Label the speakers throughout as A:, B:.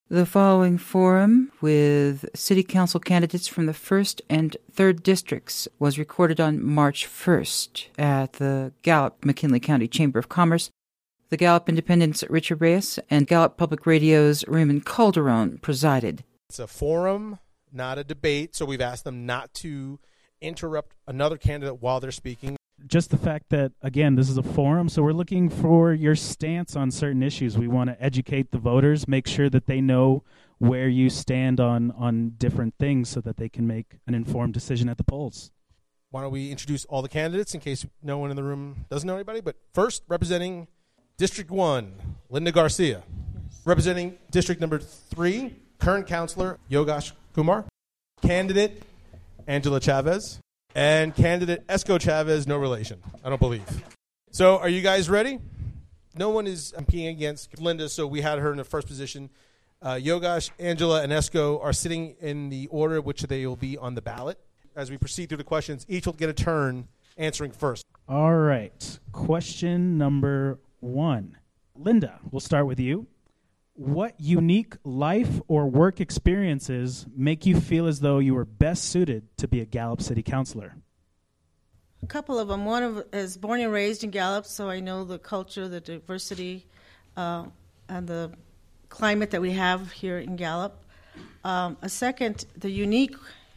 A: The following forum with City Council candidates from the 1st and 3rd Districts was recorded on March 1st at the Gallup McKinley County Chamber of Commerce. The Gallup Independent's Richard Reyes and Gallup Public Radio's Raymond Calderon presided.
B: It's a forum, not a debate, so we've asked them not to interrupt another candidate while they're speaking.
C: Just the fact that, again, this is a forum, so we're looking for your stance on certain issues. We want to educate the voters, make sure that they know where you stand on different things so that they can make an informed decision at the polls.
B: Why don't we introduce all the candidates in case no one in the room doesn't know anybody. But first, representing District 1, Linda Garcia. Representing District number 3, current councilor Yogesh Kumar. Candidate Angela Chavez. And candidate Esco Chavez, no relation, I don't believe. So are you guys ready? No one is competing against Linda, so we had her in the first position. Yogesh, Angela, and Esco are sitting in the order which they will be on the ballot. As we proceed through the questions, each will get a turn answering first.
C: All right. Question number 1. Linda, we'll start with you. What unique life or work experiences make you feel as though you were best suited to be a Gallup City Councilor?
D: A couple of them. One is born and raised in Gallup, so I know the culture, the diversity, and the climate that we have here in Gallup. A second, the unique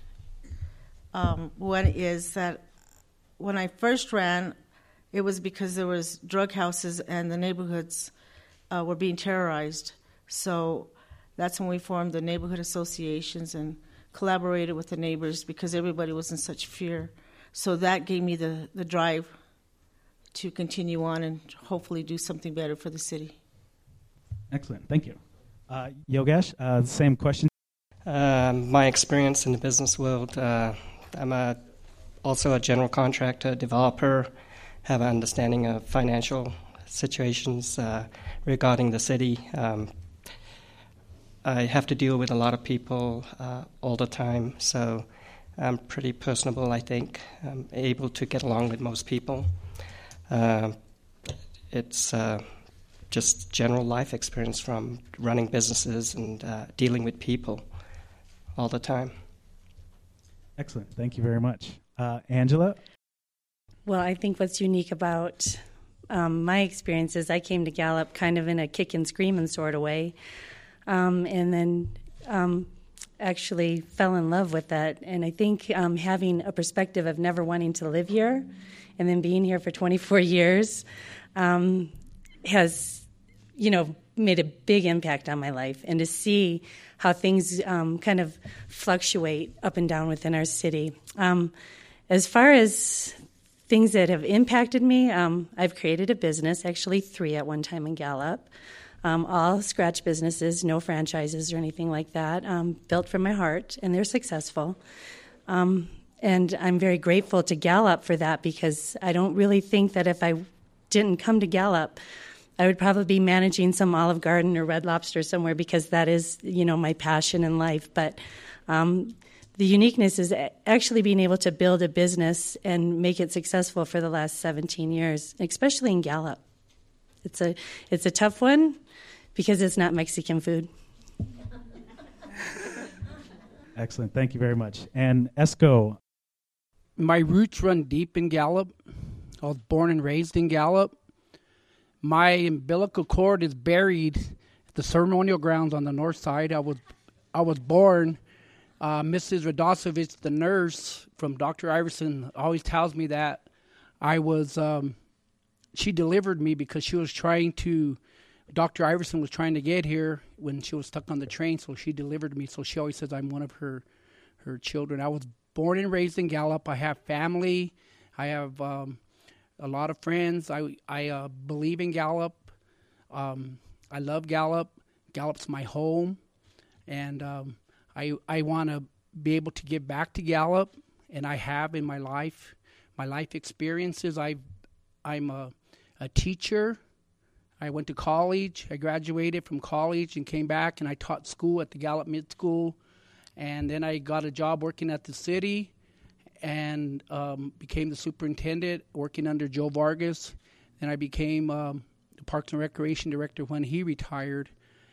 D: one is that when I first ran, it was because there was drug houses and the neighborhoods were being terrorized. So that's when we formed the neighborhood associations and collaborated with the neighbors because everybody was in such fear. So that gave me the drive to continue on and hopefully do something better for the city.
C: Excellent. Thank you. Yogesh, same question.
E: My experience in the business world, I'm also a general contractor, developer, have an understanding of financial situations regarding the city. I have to deal with a lot of people all the time, so I'm pretty personable, I think. I'm able to get along with most people. It's just general life experience from running businesses and dealing with people all the time.
C: Excellent. Thank you very much. Angela?
F: Well, I think what's unique about my experience is I came to Gallup kind of in a kick and screaming sort of way. And then actually fell in love with that. And I think having a perspective of never wanting to live here and then being here for 24 years has, made a big impact on my life. And to see how things kind of fluctuate up and down within our city. As far as things that have impacted me, I've created a business, actually 3 at one time in Gallup. All scratch businesses, no franchises or anything like that, built from my heart, and they're successful. And I'm very grateful to Gallup for that because I don't really think that if I didn't come to Gallup, I would probably be managing some Olive Garden or Red Lobster somewhere because that is, my passion in life. But the uniqueness is actually being able to build a business and make it successful for the last 17 years, especially in Gallup. It's a tough one because it's not Mexican food.
C: Excellent. Thank you very much. And Esco.
G: My roots run deep in Gallup. I was born and raised in Gallup. My umbilical cord is buried at the ceremonial grounds on the north side. I was born. Mrs. Radosovich, the nurse from Dr. Iverson, always tells me that she delivered me because Dr. Iverson was trying to get here when she was stuck on the train, so she delivered me. So she always says I'm one of her children. I was born and raised in Gallup. I have family. I have a lot of friends. I believe in Gallup. I love Gallup. Gallup's my home. And I want to be able to give back to Gallup, and I have in my life experiences. I'm a teacher. I went to college. I graduated from college and came back, and I taught school at the Gallup Mid School. And then I got a job working at the city and became the superintendent working under Joe Vargas. Then I became the Parks and Recreation Director when he retired.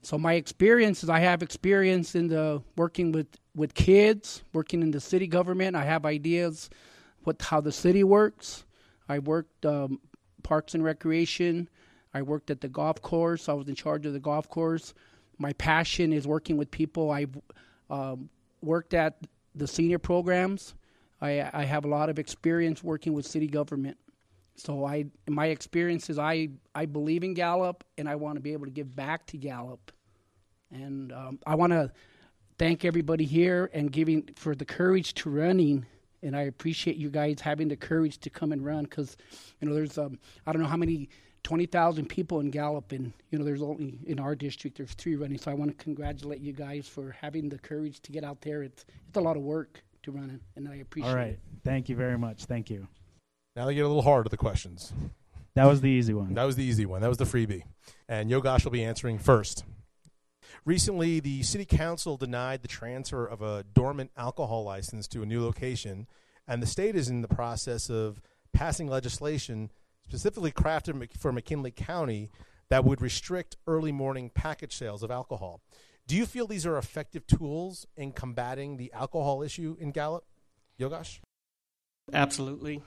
G: So my experience is I have experience in the working with kids, working in the city government. I have ideas how the city works. I worked Parks and Recreation. I worked at the golf course. I was in charge of the golf course. My passion is working with people. I've worked at the senior programs. I have a lot of experience working with city government. So my experience is I believe in Gallup, and I want to be able to give back to Gallup. And I want to thank everybody here and giving for the courage to running. And I appreciate you guys having the courage to come and run because, there's I don't know how many 20,000 people in Gallup, and there's only in our district there's 3 running. So I want to congratulate you guys for having the courage to get out there. It's a lot of work to run it, and I appreciate it.
C: All right, thank you very much. Thank you.
B: Now they get a little harder, the questions.
C: That was the easy one.
B: That was the easy one. That was the freebie. And Yogesh will be answering first. Recently, the city council denied the transfer of a dormant alcohol license to a new location, and the state is in the process of passing legislation specifically crafted for McKinley County that would restrict early morning package sales of alcohol. Do you feel these are effective tools in combating the alcohol issue in Gallup? Yogesh?
E: Absolutely.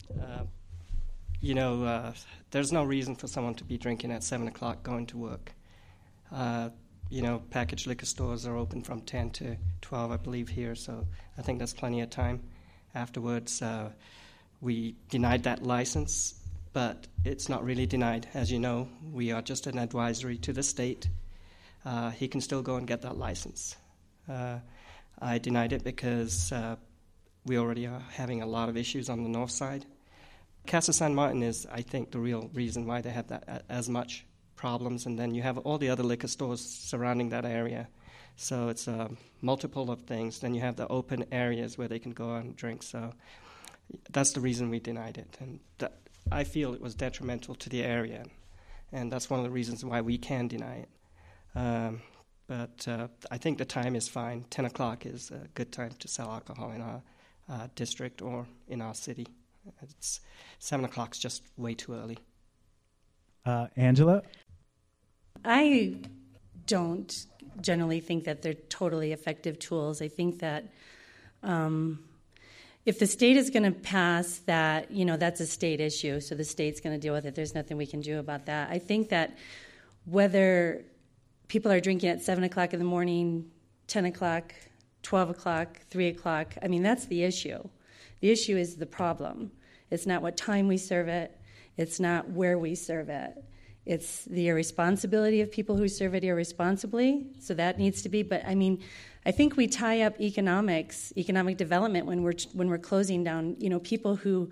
E: There's no reason for someone to be drinking at 7 o'clock going to work. Packaged liquor stores are open from 10 to 12, I believe, here, so I think that's plenty of time. Afterwards, we denied that license, but it's not really denied. As you know, we are just an advisory to the state. He can still go and get that license. I denied it because we already are having a lot of issues on the north side. Casa San Martin is, I think, the real reason why they have that as much problems, and then you have all the other liquor stores surrounding that area. So it's multiple of things. Then you have the open areas where they can go and drink. So that's the reason we denied it. And I feel it was detrimental to the area, and that's one of the reasons why we can deny it. But I think the time is fine. 10 o'clock is a good time to sell alcohol in our district or in our city. 7 o'clock's just way too early.
C: Angela?
F: I don't generally think that they're totally effective tools. I think that if the state is going to pass that, that's a state issue, so the state's going to deal with it. There's nothing we can do about that. I think that whether people are drinking at 7 o'clock in the morning, 10 o'clock, 12 o'clock, 3 o'clock, that's the issue. The issue is the problem. It's not what time we serve it. It's not where we serve it. It's the irresponsibility of people who serve it irresponsibly, so that needs to be. But I think we tie up economic development when we're closing down. People who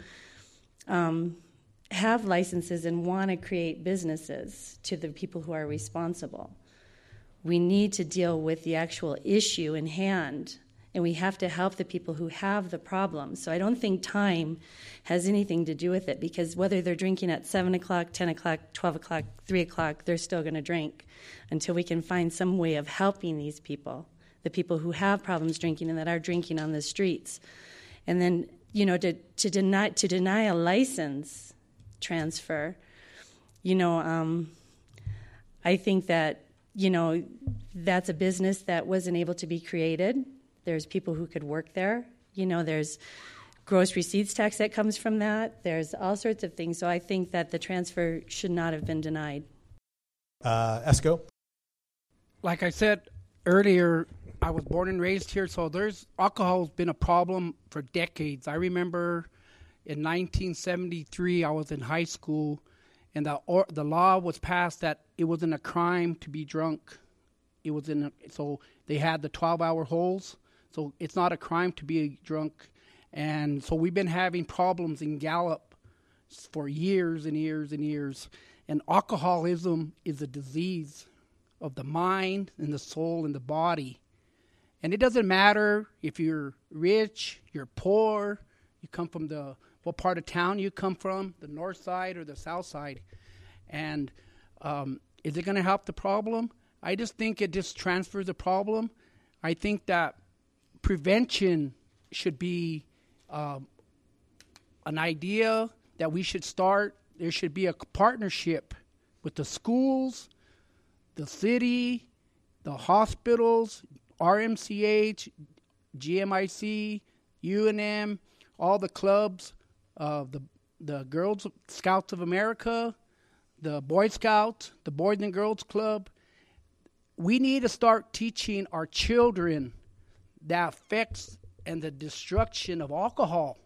F: have licenses and want to create businesses to the people who are responsible. We need to deal with the actual issue in hand, and we have to help the people who have the problem. So I don't think time has anything to do with it, because whether they're drinking at 7 o'clock, 10 o'clock, 12 o'clock, 3 o'clock, they're still going to drink until we can find some way of helping these people, the people who have problems drinking and that are drinking on the streets. And then, to deny a license transfer, I think that, that's a business that wasn't able to be created. There's people who could work there. There's gross receipts tax that comes from that. There's all sorts of things. So I think that the transfer should not have been denied.
B: Esco?
G: Like I said earlier, I was born and raised here, so alcohol has been a problem for decades. I remember in 1973, I was in high school, and the law was passed that it wasn't a crime to be drunk. So they had the 12-hour holds. So it's not a crime to be drunk. And so we've been having problems in Gallup for years and years and years. And alcoholism is a disease of the mind and the soul and the body. And it doesn't matter if you're rich, you're poor, you come from what part of town you come from, the north side or the south side. And is it going to help the problem? I just think it just transfers the problem. I think that prevention should be an idea that we should start. There should be a partnership with the schools, the city, the hospitals, RMCH, GMIC, UNM, all the clubs, the Girls Scouts of America, the Boy Scouts, the Boys and Girls Club. We need to start teaching our children the effects and the destruction of alcohol.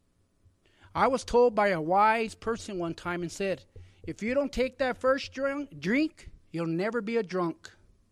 G: I was told by a wise person one time and said, if you don't take that first drink, you'll never be a drunk.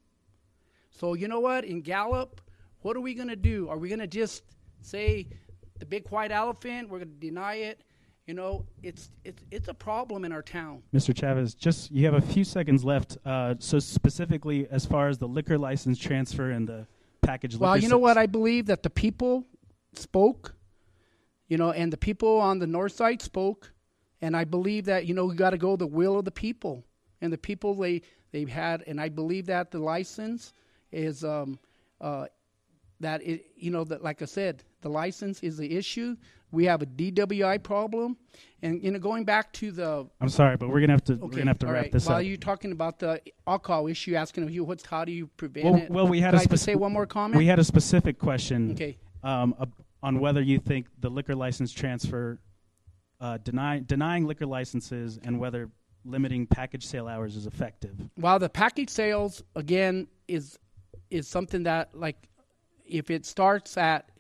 G: So you know what? In Gallup, what are we going to do? Are we going to just say the big white elephant, we're going to deny it? You know, it's a problem in our town.
C: Mr. Chavez, just you have a few seconds left. So specifically, as far as the liquor license transfer and the package liquor.
G: Well, you know what? I believe that the people spoke, you know, and the people on the north side spoke, and I believe that, you know, we got to go the will of the people, and the people they've had, and I believe that the license is that it, you know, that like I said, the license is the issue. We have a DWI problem, and you know, going back to the.
C: I'm sorry, but we're gonna have to wrap this up.
G: While you're talking about the alcohol issue, asking you how do you prevent it?
C: Well, we had
G: Can I just say one more comment.
C: We had a specific question.
G: Okay.
C: On whether you think the liquor license transfer, denying liquor licenses, and whether limiting package sale hours is effective.
G: Well, the package sales again is something that, like, if it starts at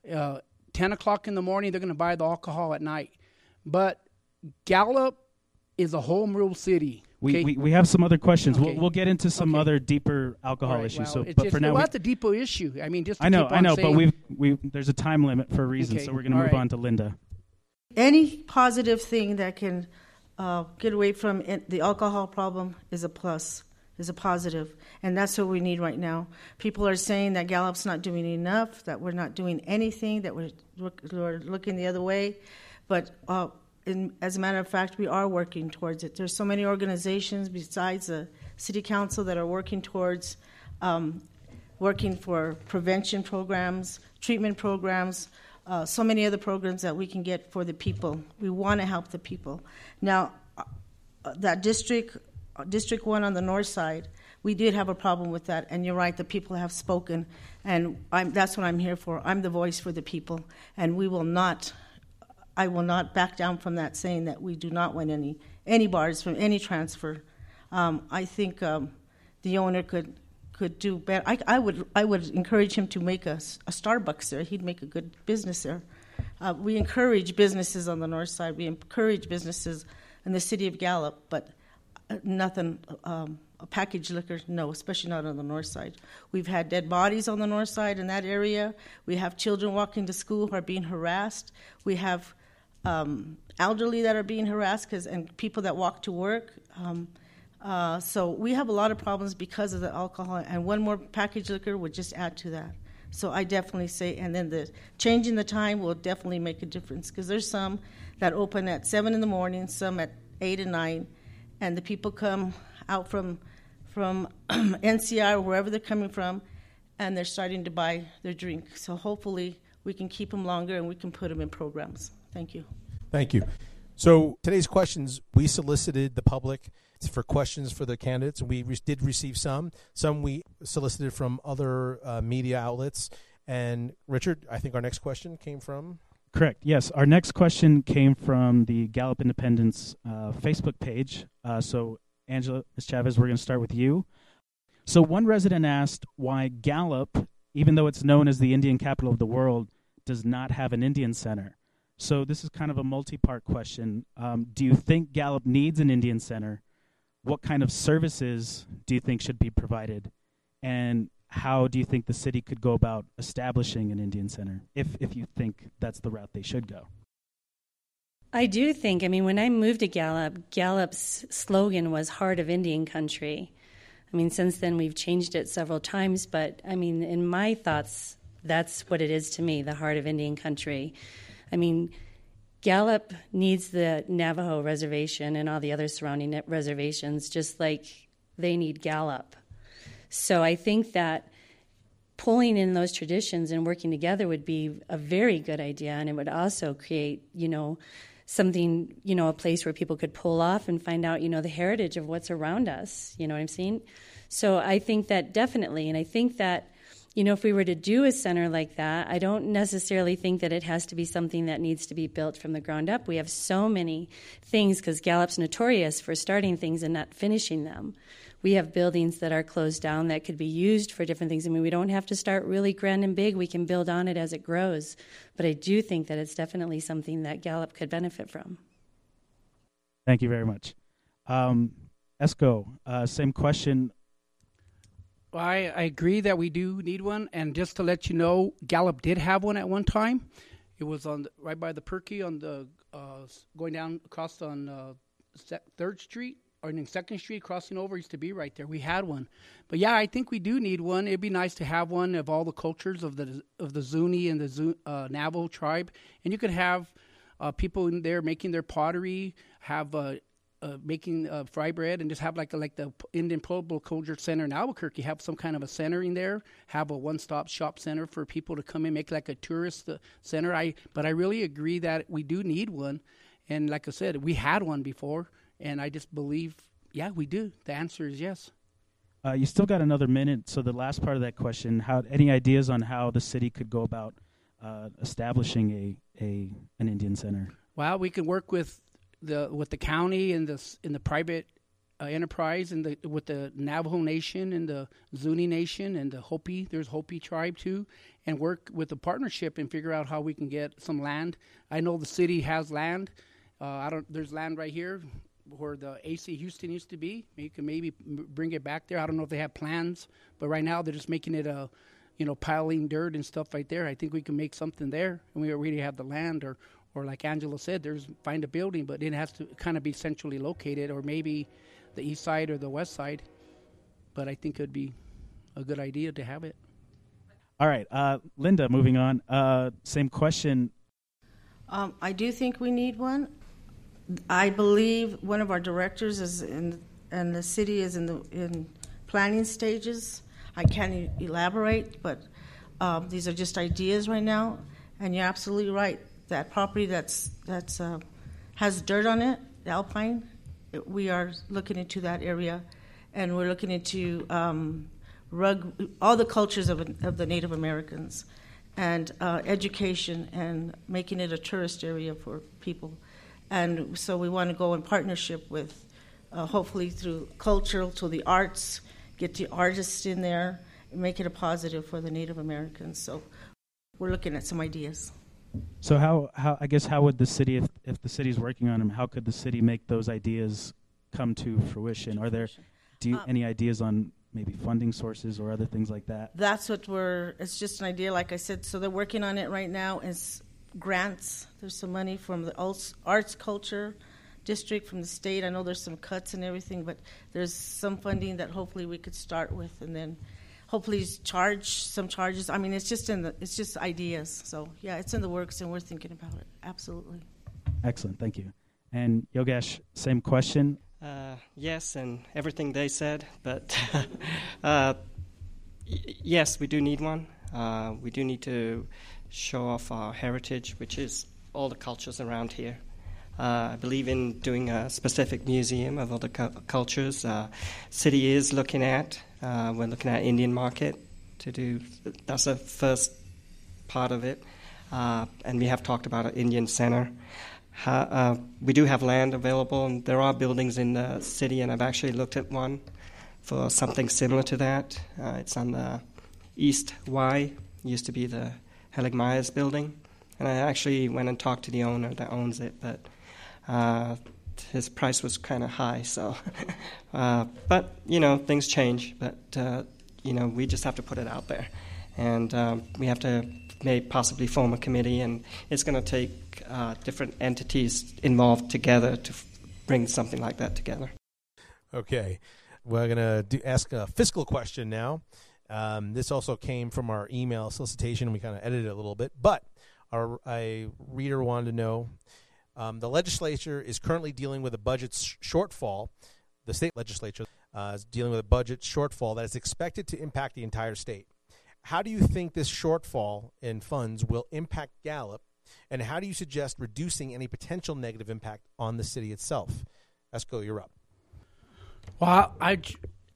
G: 10 o'clock in the morning, they're going to buy the alcohol at night. But Gallup is a home rule city. Okay?
C: We have some other questions.
G: Okay.
C: We'll get into some other deeper alcohol issues.
G: Well,
C: But for now,
G: that's a deeper issue. I mean, just to
C: I know,
G: keep on saying,
C: but there's a time limit for a reason,
G: Okay.
C: so we're going to move on to Linda.
D: Any positive thing that can get away from the alcohol problem is a plus, is a positive. And that's what we need right now. People are saying that Gallup's not doing enough, that we're not doing anything, that we're looking the other way. But as a matter of fact, we are working towards it. There's so many organizations besides the city council that are working towards working for prevention programs, treatment programs, so many other programs that we can get for the people. We want to help the people. Now, that District 1 on the north side, we did have a problem with that, and you're right, the people have spoken, and that's what I'm here for. I'm the voice for the people, and I will not back down from that, saying that we do not want any bars from any transfer. I think the owner could do better. I would encourage him to make a Starbucks there. He'd make a good business there. We encourage businesses on the north side. We encourage businesses in the city of Gallup, but nothing, a packaged liquor, no, especially not on the north side. We've had dead bodies on the north side in that area. We have children walking to school who are being harassed. We have elderly that are being harassed and people that walk to work. So we have a lot of problems because of the alcohol, and one more packaged liquor would just add to that. So I definitely say, and then the changing the time will definitely make a difference, because there's some that open at 7 in the morning, some at 8 and 9, and the people come out from NCR or wherever they're coming from, and they're starting to buy their drink. So hopefully we can keep them longer and we can put them in programs. Thank you.
B: Thank you. So today's questions, we solicited the public for questions for the candidates, and we did receive some. Some we solicited from other media outlets. And Richard, I think our next question came from?
C: Correct. Yes, our next question came from the Gallup Independence Facebook page. So Angela, Ms. Chavez, we're going to start with you. So one resident asked why Gallup, even though it's known as the Indian capital of the world, does not have an Indian center. So this is kind of a multi-part question. Do you think Gallup needs an Indian center? What kind of services do you think should be provided? And how do you think the city could go about establishing an Indian center, if you think that's the route they should go?
F: I do think, when I moved to Gallup, Gallup's slogan was Heart of Indian Country. Since then we've changed it several times, but in my thoughts, that's what it is to me, the Heart of Indian Country. Gallup needs the Navajo reservation and all the other surrounding reservations, just like they need Gallup. So I think that pulling in those traditions and working together would be a very good idea, and it would also create, something, a place where people could pull off and find out, the heritage of what's around us. You know what I'm saying? So I think that definitely, and I think that, if we were to do a center like that, I don't necessarily think that it has to be something that needs to be built from the ground up. We have so many things, because Gallup's notorious for starting things and not finishing them. We have buildings that are closed down that could be used for different things. I mean, we don't have to start really grand and big. We can build on it as it grows. But I do think that it's definitely something that Gallup could benefit from.
C: Thank you very much. Esco, same question.
G: Well, I agree that we do need one. And just to let you know, Gallup did have one at one time. It was right by the Perky on the going down across on 3rd Street. Or in 2nd Street, crossing over, used to be right there. We had one. But yeah, I think we do need one. It'd be nice to have one of all the cultures of the Zuni and the Navajo tribe. And you could have people in there making their pottery, have making fry bread, and just have like the Indian Pueblo Culture Center in Albuquerque, have some kind of a center in there, have a one-stop shop center for people to come in, make like a tourist center. But I really agree that we do need one. And like I said, we had one before. And I just believe, yeah, we do. The answer is yes.
C: You still got another minute. So the last part of that question: any ideas on how the city could go about establishing an Indian center?
G: Well, we can work with the county and the private enterprise and with the Navajo Nation and the Zuni Nation and the Hopi. There's Hopi tribe too, and work with the partnership and figure out how we can get some land. I know the city has land. There's land right here where the AC Houston used to be. You can maybe bring it back there. I don't know if they have plans, but right now they're just making it piling dirt and stuff right there. I think we can make something there, and we already have the land, or like Angela said, find a building, but it has to kind of be centrally located, or maybe the east side or the west side. But I think it would be a good idea to have it.
C: All right, Linda, moving on. Same question.
D: I do think we need one. I believe one of our directors is and the city is in planning stages. I can't elaborate, but these are just ideas right now. And you're absolutely right. That property that's has dirt on it, the Alpine, we are looking into that area, and we're looking into all the cultures of the Native Americans, and education, and making it a tourist area for people. And so we want to go in partnership with, hopefully through cultural, to the arts, get the artists in there, and make it a positive for the Native Americans. So we're looking at some ideas.
C: So how would the city, if the city's working on them, how could the city make those ideas come to fruition? Are there any ideas on maybe funding sources or other things like that?
D: That's what it's just an idea, like I said. So they're working on it right now. It's grants. There's some money from the Arts Culture District, from the state. I know there's some cuts and everything, but there's some funding that hopefully we could start with, and then hopefully charge some charges. I mean, it's just ideas. So yeah, it's in the works, and we're thinking about it. Absolutely.
C: Excellent, thank you. And Yogesh, same question.
E: Yes, and everything they said, but yes, we do need one. We do need to show off our heritage, which is all the cultures around here. I believe in doing a specific museum of all the cultures. City is looking at, we're looking at Indian market to do, that's the first part of it. And we have talked about an Indian center. We do have land available, and there are buildings in the city, and I've actually looked at one for something similar to that. It's on the East Y, used to be the Helig Myers building, and I actually went and talked to the owner that owns it, but his price was kind of high, so but things change, but we just have to put it out there, and we have to possibly form a committee, and it's going to take different entities involved together to bring something like that together.
B: Okay, we're going to ask a fiscal question now. This also came from our email solicitation, and we kind of edited it a little bit. But a reader wanted to know, the legislature is currently dealing with a budget shortfall. The state legislature is dealing with a budget shortfall that is expected to impact the entire state. How do you think this shortfall in funds will impact Gallup, and how do you suggest reducing any potential negative impact on the city itself? Esco, you're up.
G: Well,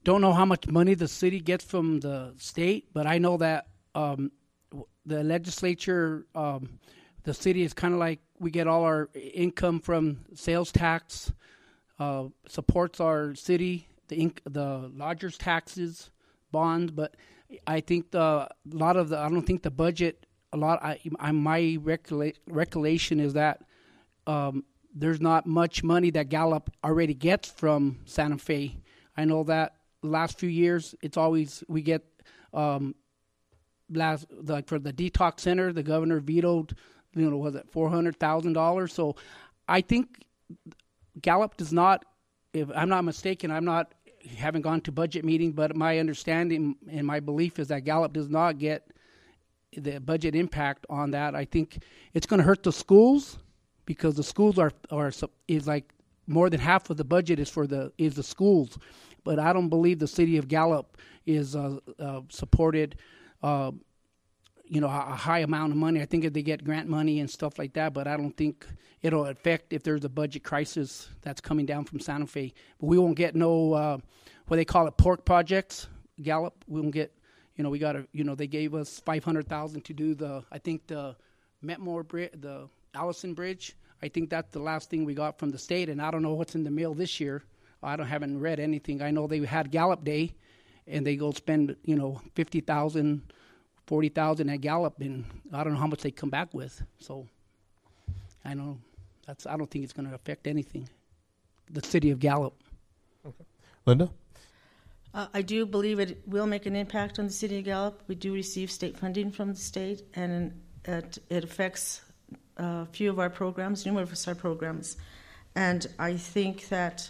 G: don't know how much money the city gets from the state, but I know that the legislature, the city is kind of like we get all our income from sales tax, supports our city, the lodgers taxes, bonds. But I think I don't think the budget. My recollection is that there's not much money that Gallup already gets from Santa Fe. I know that the last few years, it's always we get for the detox center, the governor vetoed, was it $400,000? So I think Gallup does not, if I'm not mistaken, haven't gone to budget meeting, but my understanding and my belief is that Gallup does not get the budget impact on that. I think it's going to hurt the schools because the schools is like more than half of the budget is the schools. But I don't believe the city of Gallup is supported, a high amount of money. I think if they get grant money and stuff like that, but I don't think it'll affect if there's a budget crisis that's coming down from Santa Fe. But we won't get no, what they call it, pork projects. Gallup, we won't get, we got to, they gave us $500,000 to do the Metmore Bridge, the Allison Bridge. I think that's the last thing we got from the state, and I don't know what's in the mail this year. Haven't read anything. I know they had Gallup Day, and they go spend, $50,000, $40,000 at Gallup, and I don't know how much they come back with. So I don't think it's going to affect anything. The city of Gallup.
B: Okay. Linda?
D: I do believe it will make an impact on the city of Gallup. We do receive state funding from the state, and it affects a few of our programs, numerous of our programs. And I think that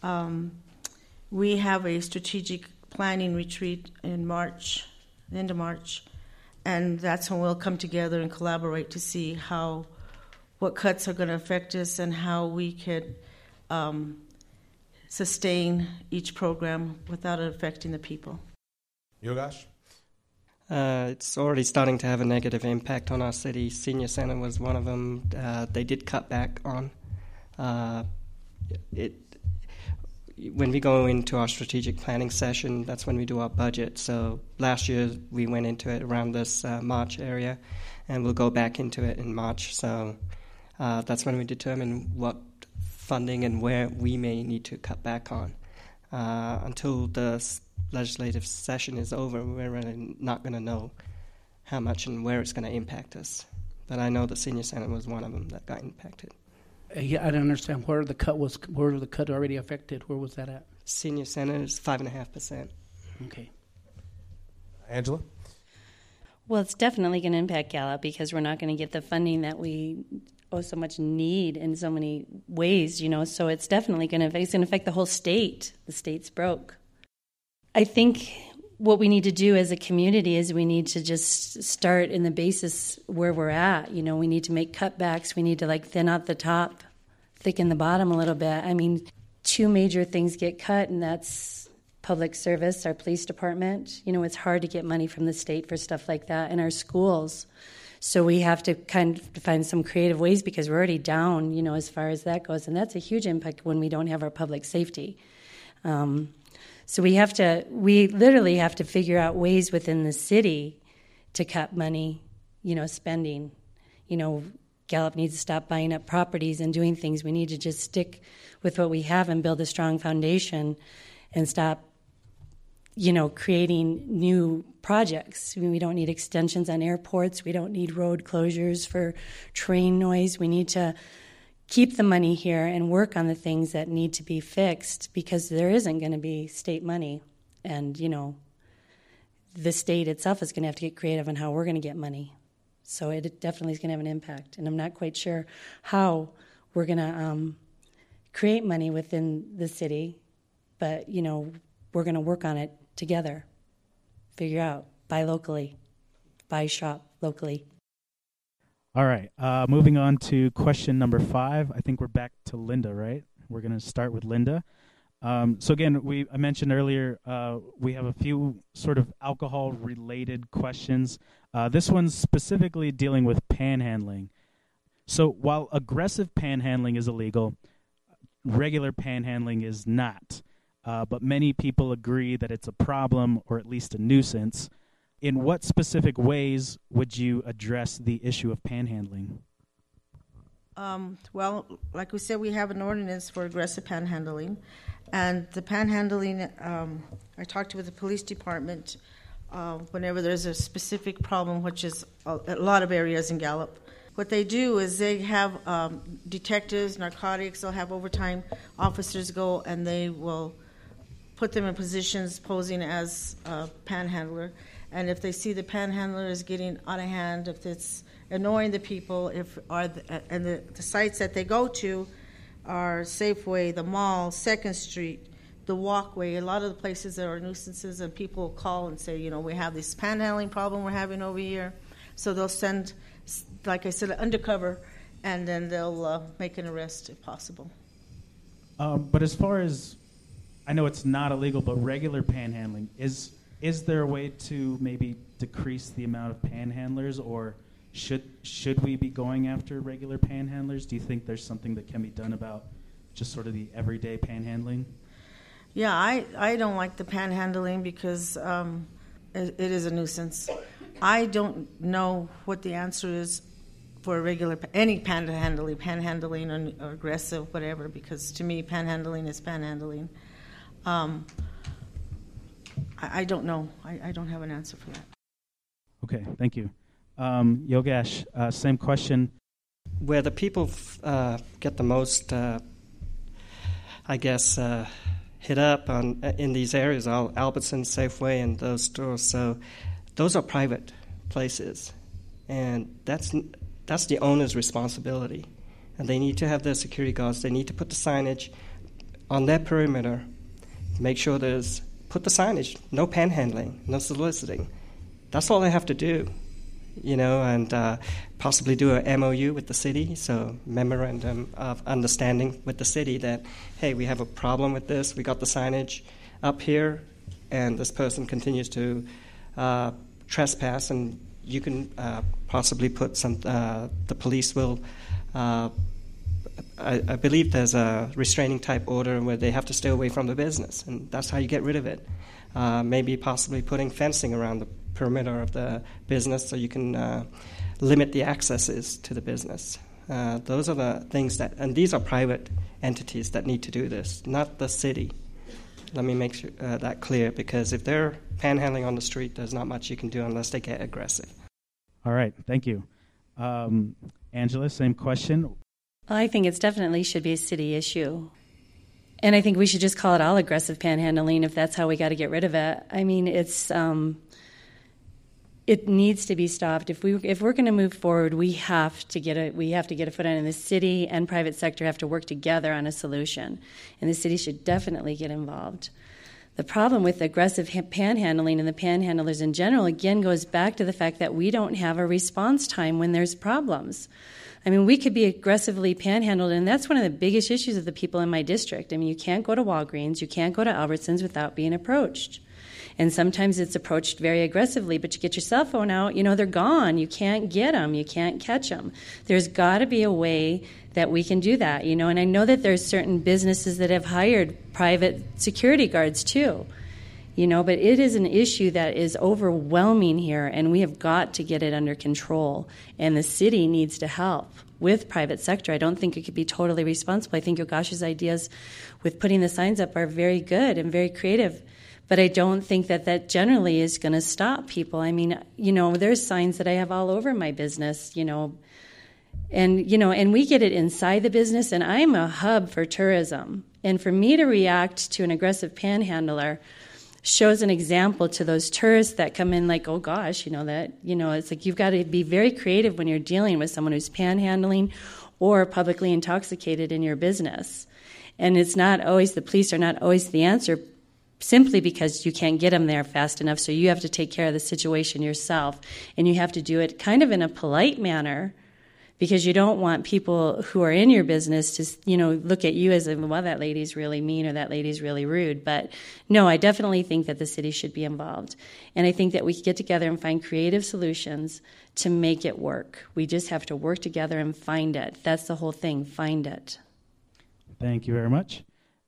D: we have a strategic planning retreat in March, the end of March, and that's when we'll come together and collaborate to see what cuts are going to affect us and how we could sustain each program without it affecting the people.
B: Yogesh?
E: It's already starting to have a negative impact on our city. Senior Center was one of them. They did cut back on it. When we go into our strategic planning session, that's when we do our budget. So last year we went into it around this March area, and we'll go back into it in March. So that's when we determine what funding and where we may need to cut back on. Until the legislative session is over, we're really not going to know how much and where it's going to impact us. But I know the Senior Center was one of them that got impacted.
G: Yeah, I don't understand where the cut was. Where the cut already affected? Where was that at?
E: Senior Center is 5.5%.
G: Okay.
B: Angela?
F: Well, it's definitely going to impact Gallup because we're not going to get the funding that we so much need in so many ways, So it's definitely going to affect the whole state. The state's broke. I think what we need to do as a community is we need to just start in the basis where we're at. We need to make cutbacks. We need to thin out the top, thicken the bottom a little bit. I mean, two major things get cut, and that's public service, our police department. It's hard to get money from the state for stuff like that, and our schools. So we have to kind of find some creative ways because we're already down, as far as that goes. And that's a huge impact when we don't have our public safety. So we literally have to figure out ways within the city to cut money, spending. Gallup needs to stop buying up properties and doing things. We need to just stick with what we have and build a strong foundation and stop, creating new projects. We don't need extensions on airports. We don't need road closures for train noise. We need to keep the money here and work on the things that need to be fixed because there isn't going to be state money. And, the state itself is going to have to get creative on how we're going to get money. So it definitely is going to have an impact. And I'm not quite sure how we're going to create money within the city, but, we're going to work on it together. Figure out, buy locally, buy shop locally.
C: All right, moving on to question number 5. I think we're back to Linda, right? We're going to start with Linda. So again, I mentioned earlier we have a few sort of alcohol-related questions. This one's specifically dealing with panhandling. So while aggressive panhandling is illegal, regular panhandling is not. but many people agree that it's a problem or at least a nuisance. In what specific ways would you address the issue of panhandling?
D: Well, like we said, we have an ordinance for aggressive panhandling. And the panhandling, I talked with the police department whenever there's a specific problem, which is a lot of areas in Gallup. What they do is they have detectives, narcotics, they'll have overtime officers go, and they will put them in positions posing as a panhandler. And if they see the panhandler is getting out of hand, if it's annoying the people, and the sites that they go to are Safeway, the mall, 2nd Street, the walkway, a lot of the places that are nuisances, and people call and say, we have this panhandling problem we're having over here. So they'll send, like I said, undercover, and then they'll make an arrest if possible.
C: But as far as, I know it's not illegal, but regular panhandling, is there a way to maybe decrease the amount of panhandlers, or should we be going after regular panhandlers? Do you think there's something that can be done about just sort of the everyday panhandling?
D: Yeah, I don't like the panhandling because it is a nuisance. I don't know what the answer is for any panhandling or aggressive, whatever, because to me panhandling is panhandling. I don't know. I don't have an answer for that.
C: Okay, thank you. Yogesh, same question.
E: Where the people get the most, hit up in these areas are Albertsons, Safeway, and those stores. So those are private places, and that's the owner's responsibility. And they need to have their security guards. They need to put the signage on their perimeter. Make sure put the signage, no panhandling, no soliciting. That's all they have to do, and possibly do a MOU with the city, so memorandum of understanding with the city that, hey, we have a problem with this. We got the signage up here, and this person continues to trespass, and you can possibly put the police will, I believe there's a restraining type order where they have to stay away from the business, and that's how you get rid of it. Maybe possibly putting fencing around the perimeter of the business so you can limit the accesses to the business. Those are the things and these are private entities that need to do this, not the city. Let me make sure that clear, because if they're panhandling on the street, there's not much you can do unless they get aggressive.
C: All right, thank you. Angela, same question.
F: I think it's definitely should be a city issue. And I think we should just call it all aggressive panhandling if that's how we got to get rid of it. I mean, it needs to be stopped. If we're going to move forward, we have to get a foot on it. And the city and private sector have to work together on a solution. And the city should definitely get involved. The problem with aggressive panhandling and the panhandlers in general, again, goes back to the fact that we don't have a response time when there's problems. I mean, we could be aggressively panhandled, and that's one of the biggest issues of the people in my district. I mean, you can't go to Walgreens, you can't go to Albertsons without being approached. And sometimes it's approached very aggressively, but you get your cell phone out, they're gone. You can't get them. You can't catch them. There's got to be a way that we can do that, and I know that there's certain businesses that have hired private security guards too, but it is an issue that is overwhelming here, and we have got to get it under control, and the city needs to help with private sector. I don't think it could be totally responsible. I think Yogesh's ideas with putting the signs up are very good and very creative. But I don't think that generally is going to stop people. I mean, there's signs that I have all over my business, and we get it inside the business, and I'm a hub for tourism. And for me to react to an aggressive panhandler shows an example to those tourists that come in like, oh gosh, it's like you've got to be very creative when you're dealing with someone who's panhandling or publicly intoxicated in your business. And it's not always, the police are not always the answer, simply because you can't get them there fast enough, so you have to take care of the situation yourself, and you have to do it kind of in a polite manner, because you don't want people who are in your business to, look at you as, well, that lady's really mean or that lady's really rude. But no, I definitely think that the city should be involved, and I think that we could get together and find creative solutions to make it work. We just have to work together and find it. That's the whole thing, find it.
C: Thank you very much.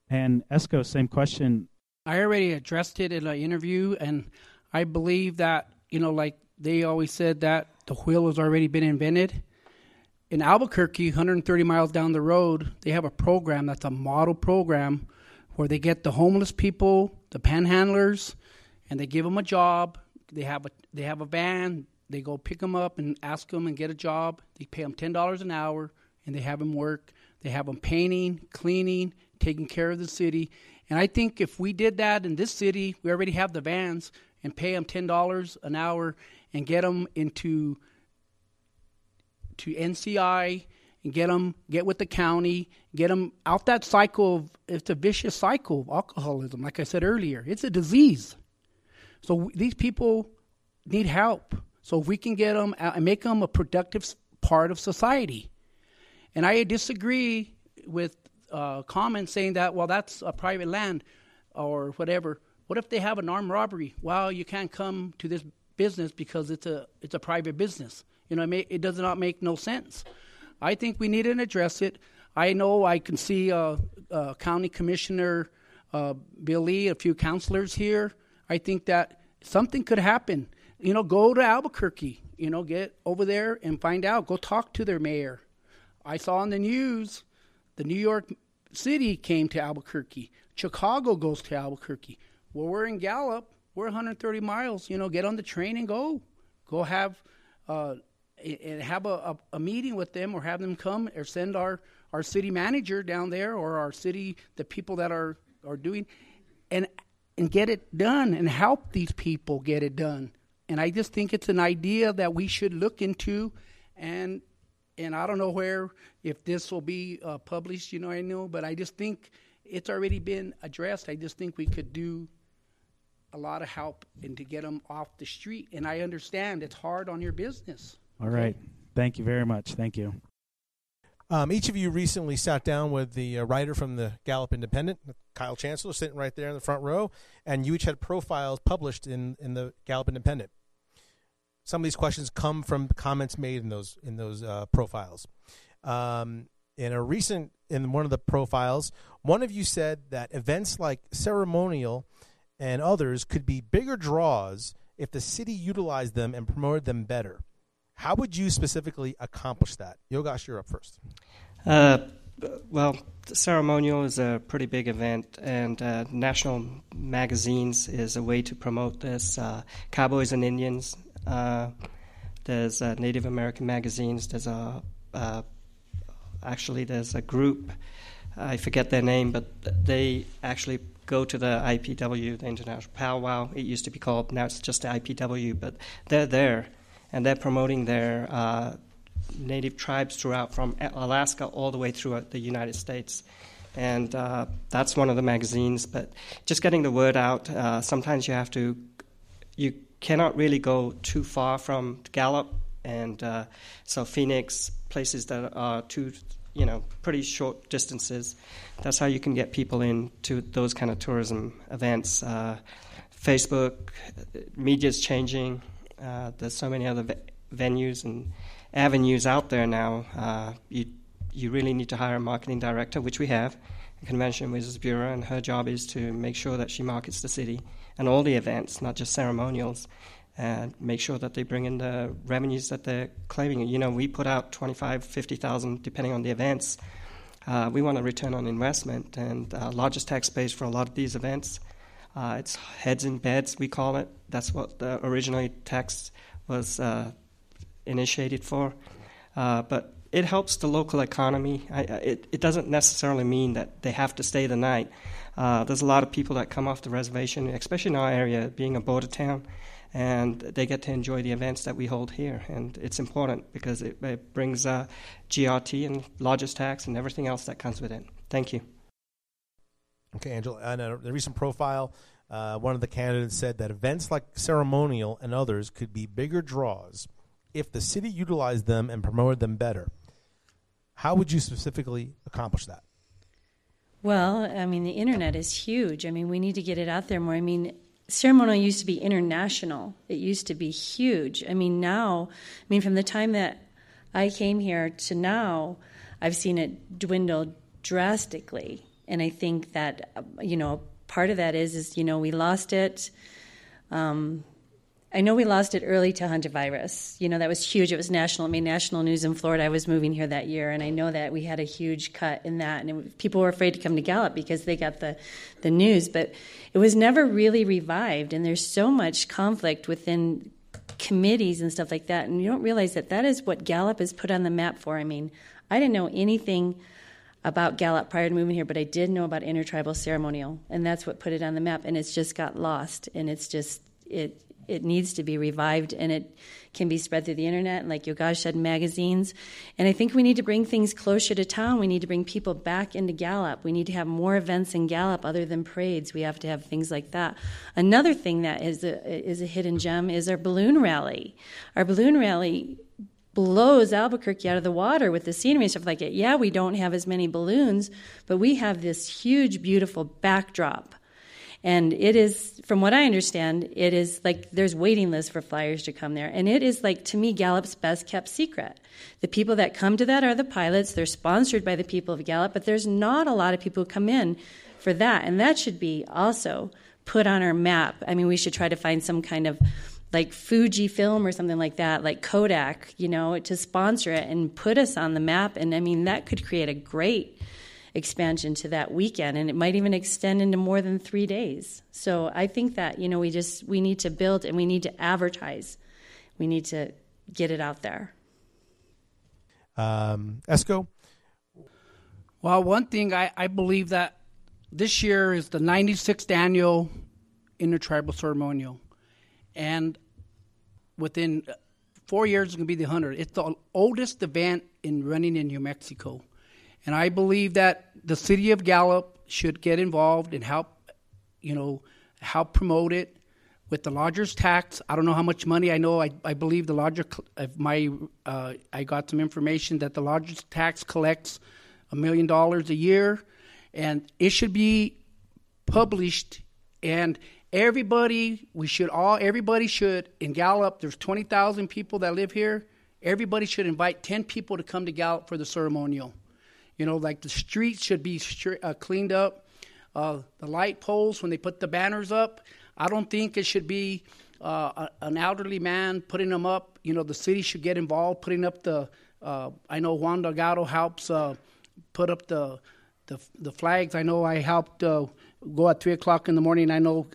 C: And Esco, same question.
G: I already addressed it in an interview, and I believe that, like they always said that the wheel has already been invented. In Albuquerque, 130 miles down the road, they have a program that's a model program where they get the homeless people, the panhandlers, and they give them a job. They have a van. They go pick them up and ask them and get a job. They pay them $10 an hour, and they have them work. They have them painting, cleaning, taking care of the city. And I think if we did that in this city, we already have the vans, and pay them $10 an hour and get them into to NCI and get with the county, get them out that cycle of, it's a vicious cycle of alcoholism. Like I said earlier, it's a disease. So these people need help. So if we can get them out and make them a productive part of society. And I disagree with comments saying that, well, that's a private land or whatever. What if they have an armed robbery? Well, you can't come to this business because it's a private business. It does not make no sense. I think we need to address it. I know I can see County Commissioner Bill Lee, a few councilors here. I think that something could happen. Go to Albuquerque. Get over there and find out. Go talk to their mayor. I saw on the news, the New York City came to Albuquerque. Chicago goes to Albuquerque. Well, we're in Gallup. We're 130 miles. Get on the train and go. Go have a meeting with them, or have them come, or send our city manager down there, or the people that are doing, and get it done and help these people get it done. And I just think it's an idea that we should look into, and I don't know if this will be published, but I just think it's already been addressed. I just think we could do a lot of help and to get them off the street. And I understand it's hard on your business.
C: All right. Thank you very much. Thank you.
B: Each of you recently sat down with the writer from the Gallup Independent, Kyle Chancellor, sitting right there in the front row, and you each had profiles published in the Gallup Independent. Some of these questions come from comments made in those profiles. In one of the profiles, one of you said that events like ceremonial and others could be bigger draws if the city utilized them and promoted them better. How would you specifically accomplish that? Yogesh, you're up first.
E: Well, the ceremonial is a pretty big event, and national magazines is a way to promote this. Cowboys and Indians. There's Native American magazines. There's there's a group. I forget their name, but they actually go to the IPW, the International Powwow. It used to be called, now it's just the IPW, but they're there, and they're promoting their native tribes throughout, from Alaska all the way through the United States. And that's one of the magazines. But just getting the word out, sometimes you cannot really go too far from Gallup, and so Phoenix, places that are pretty short distances. That's how you can get people into those kind of tourism events. Facebook, media's changing. There's so many other venues and avenues out there now. You really need to hire a marketing director, which we have, a Convention Visitors Bureau, and her job is to make sure that she markets the city and all the events, not just ceremonials, and make sure that they bring in the revenues that they're claiming. We put out $25,000, $50,000, depending on the events. We want a return on investment, and largest tax base for a lot of these events. It's heads in beds, we call it. That's what the originally tax was initiated for. But it helps the local economy. It doesn't necessarily mean that they have to stay the night. There's a lot of people that come off the reservation, especially in our area, being a border town, and they get to enjoy the events that we hold here. And it's important because it brings GRT and lodgers tax and everything else that comes with it. Thank you.
B: Okay, Angela. In a recent profile, one of the candidates said that events like ceremonial and others could be bigger draws if the city utilized them and promoted them better. How would you specifically accomplish that?
F: Well, the internet is huge. We need to get it out there more. Ceremonial used to be international. It used to be huge. Now, from the time that I came here to now, I've seen it dwindle drastically. And I think that, part of that is we lost it. I know we lost it early to hantavirus. That was huge. It was national. It made national news in Florida. I was moving here that year, and I know that we had a huge cut in that. And people were afraid to come to Gallup because they got the news. But it was never really revived, and there's so much conflict within committees and stuff like that. And you don't realize that is what Gallup is put on the map for. I mean, I didn't know anything about Gallup prior to moving here, but I did know about intertribal ceremonial, and that's what put it on the map. And it's just got lost, and it's just it needs to be revived, and it can be spread through the internet, and like Yogesh said, magazines. And I think we need to bring things closer to town. We need to bring people back into Gallup. We need to have more events in Gallup other than parades. We have to have things like that. Another thing that is a hidden gem is our balloon rally. Our balloon rally blows Albuquerque out of the water with the scenery and stuff like it. Yeah, we don't have as many balloons, but we have this huge, beautiful backdrop. And it is, from what I understand, it is like there's waiting lists for flyers to come there. And it is like, to me, Gallup's best kept secret. The people that come to that are the pilots. They're sponsored by the people of Gallup, but there's not a lot of people who come in for that. And that should be also put on our map. I mean, we should try to find some kind of like Fujifilm or something like that, like Kodak, to sponsor it and put us on the map. And I mean, that could create a great expansion to that weekend, and it might even extend into more than 3 days. So I think that, we need to build and we need to advertise. We need to get it out there.
B: Esco?
G: Well, one thing, I believe that this year is the 96th annual Intertribal Ceremonial. And within 4 years, it's going to be the 100th. It's the oldest event running in New Mexico. And I believe that the city of Gallup should get involved and help promote it with the lodger's tax. I don't know how much money. I know. I believe the lodger. I got some information that the lodger's tax collects $1 million a year, and it should be published. And everybody should in Gallup. There's 20,000 people that live here. Everybody should invite 10 people to come to Gallup for the ceremonial. Like the streets should be cleaned up. The light poles, when they put the banners up, I don't think it should be an elderly man putting them up. The city should get involved putting up I know Juan Delgado helps put up the flags. I know I helped go at 3 o'clock in the morning. I know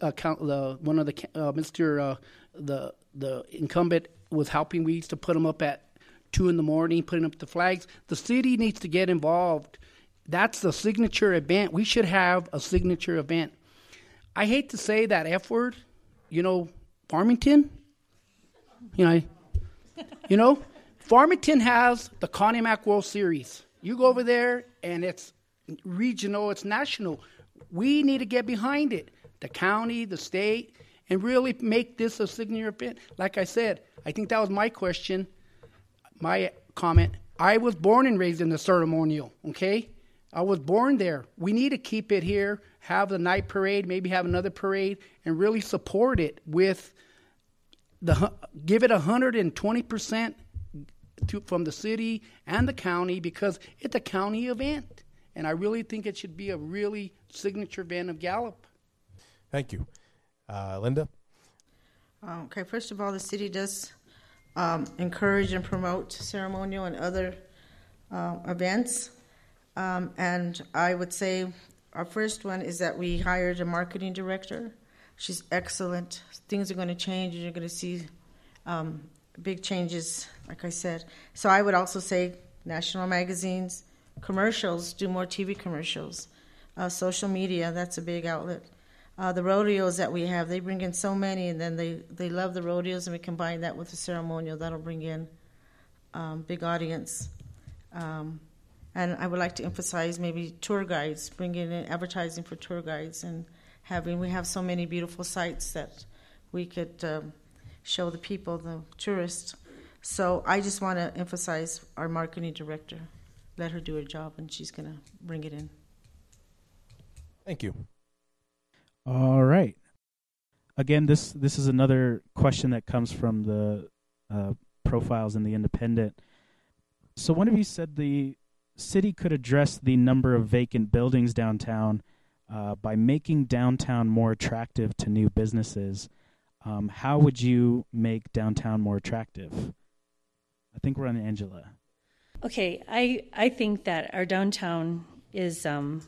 G: the incumbent was helping. We used to put them up at 2 in the morning, putting up the flags. The city needs to get involved. That's the signature event. We should have a signature event. I hate to say that F word, Farmington. Farmington has the Connie Mack World Series. You go over there, and it's regional, it's national. We need to get behind it, the county, the state, and really make this a signature event. Like I said, I think that was my question. My comment, I was born and raised in the ceremonial, okay? I was born there. We need to keep it here, have the night parade, maybe have another parade, and really support it with give it 120% from the city and the county, because it's a county event. And I really think it should be a really signature event of Gallup.
B: Thank you. Linda?
D: Okay, first of all, the city does encourage and promote ceremonial and other events. And I would say our first one is that we hired a marketing director. She's excellent. Things are going to change, and you're going to see big changes, like I said. So I would also say national magazines, commercials, do more TV commercials. Social media, that's a big outlet. The rodeos that we have, they bring in so many, and then they love the rodeos, and we combine that with the ceremonial. That'll bring in big audience. And I would like to emphasize maybe tour guides, bringing in advertising for tour guides, and we have so many beautiful sites that we could show the people, the tourists. So I just want to emphasize our marketing director. Let her do her job, and she's going to bring it in.
B: Thank you.
C: All right. Again, this is another question that comes from the profiles in the Independent. So one of you said the city could address the number of vacant buildings downtown by making downtown more attractive to new businesses. How would you make downtown more attractive? I think we're on Angela.
F: Okay, I think that our downtown is,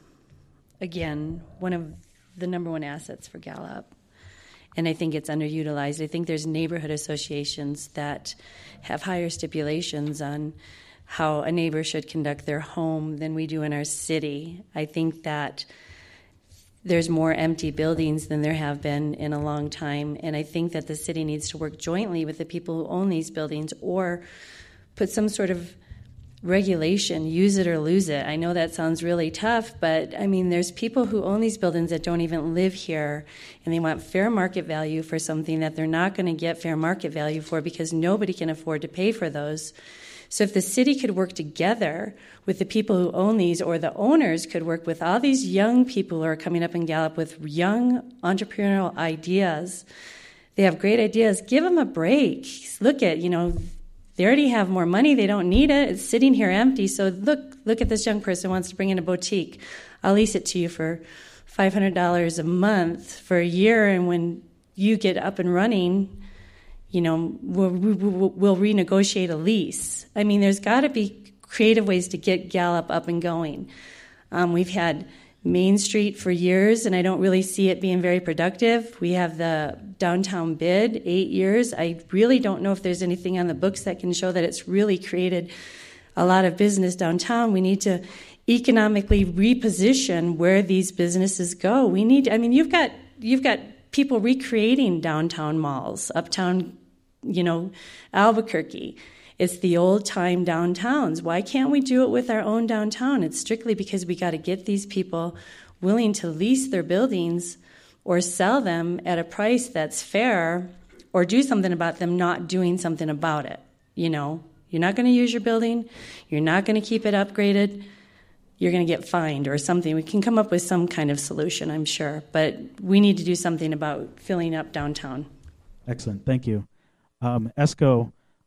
F: again, one of the number one assets for Gallup. And I think it's underutilized. I think there's neighborhood associations that have higher stipulations on how a neighbor should conduct their home than we do in our city. I think that there's more empty buildings than there have been in a long time. And I think that the city needs to work jointly with the people who own these buildings or put some sort of regulation, use it or lose it. I know that sounds really tough, but I mean, there's people who own these buildings that don't even live here, and they want fair market value for something that they're not going to get fair market value for because nobody can afford to pay for those. So if the city could work together with the people who own these, or the owners could work with all these young people who are coming up in Gallup with young entrepreneurial ideas, they have great ideas, give them a break. Look at, they already have more money. They don't need it. It's sitting here empty. So look at this young person who wants to bring in a boutique. I'll lease it to you for $500 a month for a year, and when you get up and running, we'll renegotiate a lease. I mean, there's got to be creative ways to get Gallup up and going. We've had Main Street for years, and I don't really see it being very productive. We have the downtown bid, 8 years. I really don't know if there's anything on the books that can show that it's really created a lot of business downtown. We need to economically reposition where these businesses go. You've got people recreating downtown malls, uptown, Albuquerque. It's the old-time downtowns. Why can't we do it with our own downtown? It's strictly because we got to get these people willing to lease their buildings or sell them at a price that's fair, or do something about them not doing something about it. You're not going to use your building. You're not going to keep it upgraded. You're going to get fined or something. We can come up with some kind of solution, I'm sure. But we need to do something about filling up downtown.
C: Excellent. Thank you. Esco.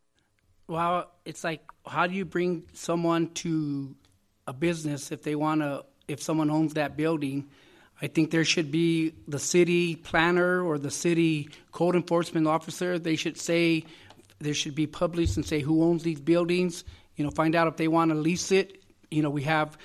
G: Well, it's like, how do you bring someone to a business if someone owns that building? I think there should be the city planner or the city code enforcement officer. They should say, there should be published and say who owns these buildings, find out if they want to lease it. We have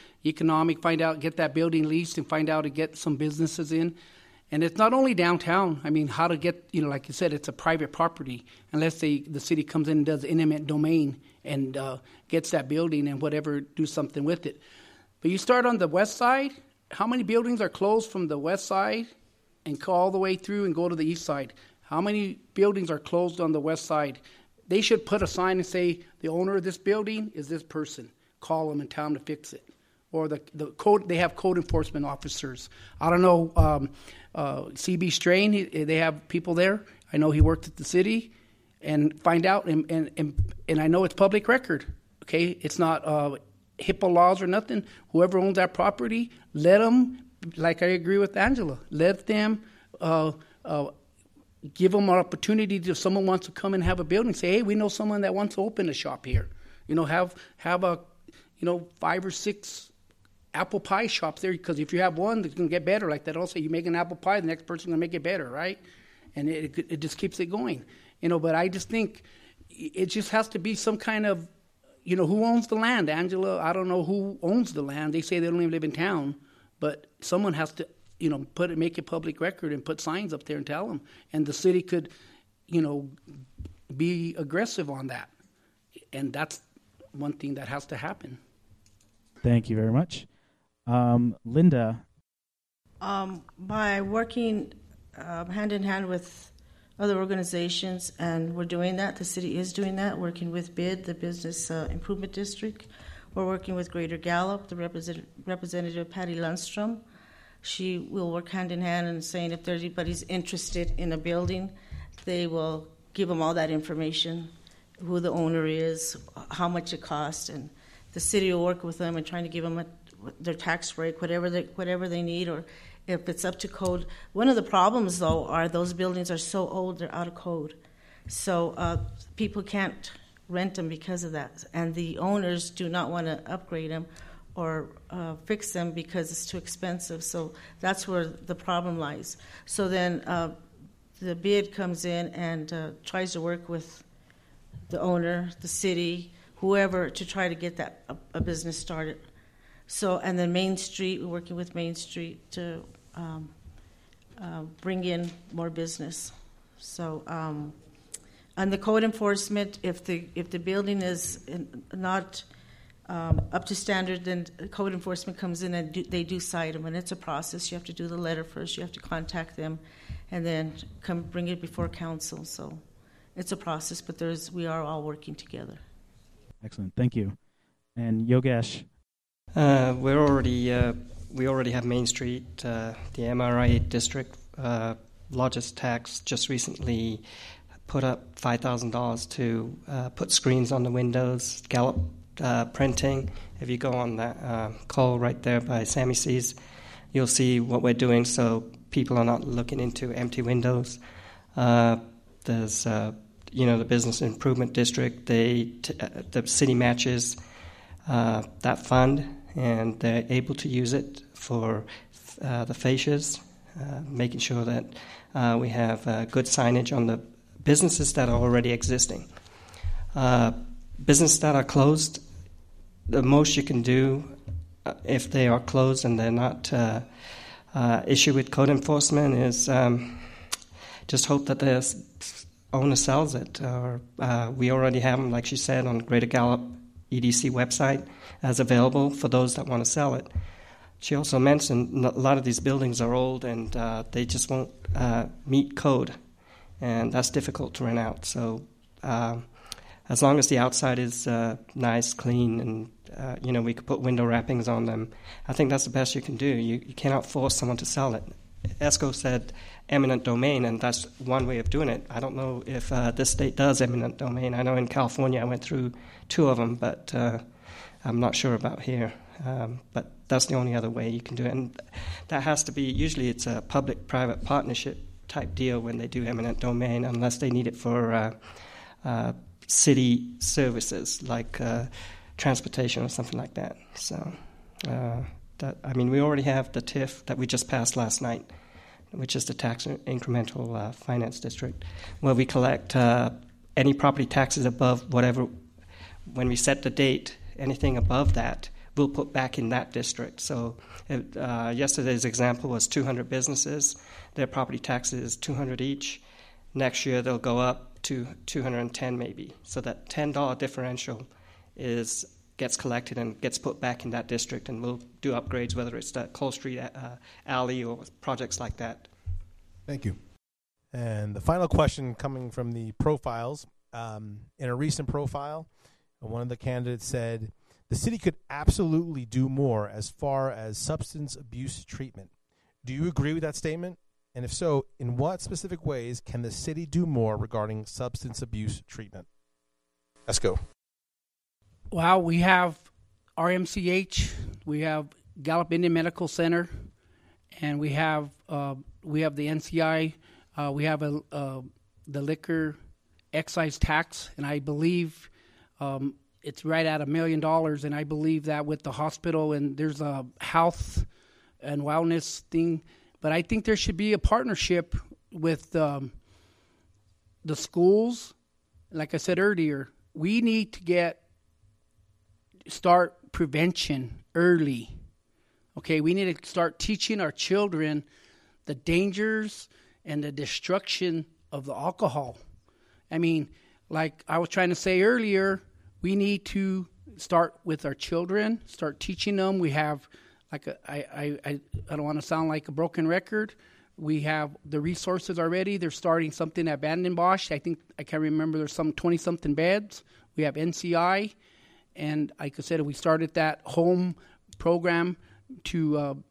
G: get that building leased and find out to get some businesses in. And it's not only downtown. I mean, how to get, like you said, it's a private property. Unless the city comes in and does eminent domain and gets that building and whatever, do something with it. But you start on the west side. How many buildings are closed from the west side and go all the way through and go to the east side? How many buildings are closed on the west side? They should put a sign and say, the owner of this building is this person. Call them and tell them to fix it. Or the code, they have code enforcement officers. I don't know, CB Strain, they have people there. I know he worked at the city, and find out, and I know it's public record. Okay, it's not HIPAA laws or nothing. Whoever owns that property, let them. Like I agree with Angela, let them give them an opportunity to. If someone wants to come and have a building, say, hey, we know someone that wants to open a shop here. Have a 5 or 6 apple pie shops there, because if you have one, it's going to get better. Like that also, you make an apple pie, the next person's going to make it better, right? And it just keeps it going. But I just think it just has to be some kind of, who owns the land? Angela, I don't know who owns the land. They say they don't even live in town, but someone has to, make it public record and put signs up there and tell them. And the city could, be aggressive on that. And that's one thing that has to happen.
C: Thank you very much. Linda.
D: By working hand in hand with other organizations, and we're doing that. The city is doing that, working with BID, the Business Improvement District. We're working with Greater Gallup, the Representative Patty Lundstrom. She will work hand in hand and saying if anybody's interested in a building, they will give them all that information, who the owner is, how much it costs, and the city will work with them and trying to give them their tax break, whatever they need, or if it's up to code. One of the problems, though, are those buildings are so old they're out of code. So people can't rent them because of that. And the owners do not want to upgrade them fix them because it's too expensive. So that's where the problem lies. So then the bid comes in and tries to work with the owner, the city, whoever, to try to get that a business started. So, and then Main Street, we're working with Main Street to bring in more business. So, on the code enforcement, if the building is not up to standard, then code enforcement comes in and they do cite them, and it's a process. You have to do the letter first. You have to contact them, and then come bring it before council. So, it's a process, but we are all working together.
C: Excellent, thank you. And Yogesh.
E: We already have Main Street, the MRI district, largest tax just recently put up $5,000 to put screens on the windows, Gallup printing. If you go on that call right there by Sammy C's, you'll see what we're doing so people are not looking into empty windows. There's the business improvement district. The city matches that fund, and they're able to use it for the fascias, making sure that we have good signage on the businesses that are already existing. Businesses that are closed, the most you can do if they are closed and they're not issued with code enforcement is just hope that the owner sells it. Or we already have them, like she said, on Greater Gallup EDC website as available for those that want to sell it. She also mentioned a lot of these buildings are old and they just won't meet code, and that's difficult to rent out. So as long as the outside is nice, clean, and we could put window wrappings on them, I think that's the best you can do. You cannot force someone to sell it. ESCO said eminent domain, and that's one way of doing it. I don't know if this state does eminent domain. I know in California I went through 2 of them, but I'm not sure about here. But that's the only other way you can do it. And that has to be, usually it's a public-private partnership type deal when they do eminent domain, unless they need it for city services like transportation or something like that. So, we already have the TIF that we just passed last night, which is the Tax Incremental Finance District, where we collect any property taxes above whatever, when we set the date, anything above that, we'll put back in that district. So yesterday's example was 200 businesses. Their property tax is $200 each. Next year they'll go up to $210 maybe. So that $10 differential gets collected and gets put back in that district, and we'll do upgrades, whether it's that Cole Street alley or projects like that.
B: Thank you. And the final question coming from the profiles. In a recent profile, one of the candidates said, the city could absolutely do more as far as substance abuse treatment. Do you agree with that statement? And if so, in what specific ways can the city do more regarding substance abuse treatment? Let's go.
G: Well, we have RMCH, we have Gallup Indian Medical Center, and we have the NCI. We have the liquor excise tax, and I believe it's right at $1 million. And I believe that with the hospital, and there's a health and wellness thing. But I think there should be a partnership with the schools. Like I said earlier, we need to start prevention early. Okay, we need to start teaching our children the dangers and the destruction of the alcohol. I mean, like I was trying to say earlier, we need to start with our children, start teaching them. We have, I don't want to sound like a broken record. We have the resources already. They're starting something at Vandenbosch. I think, I can't remember, there's some 20-something beds. We have NCI. And like I said, we started that home program to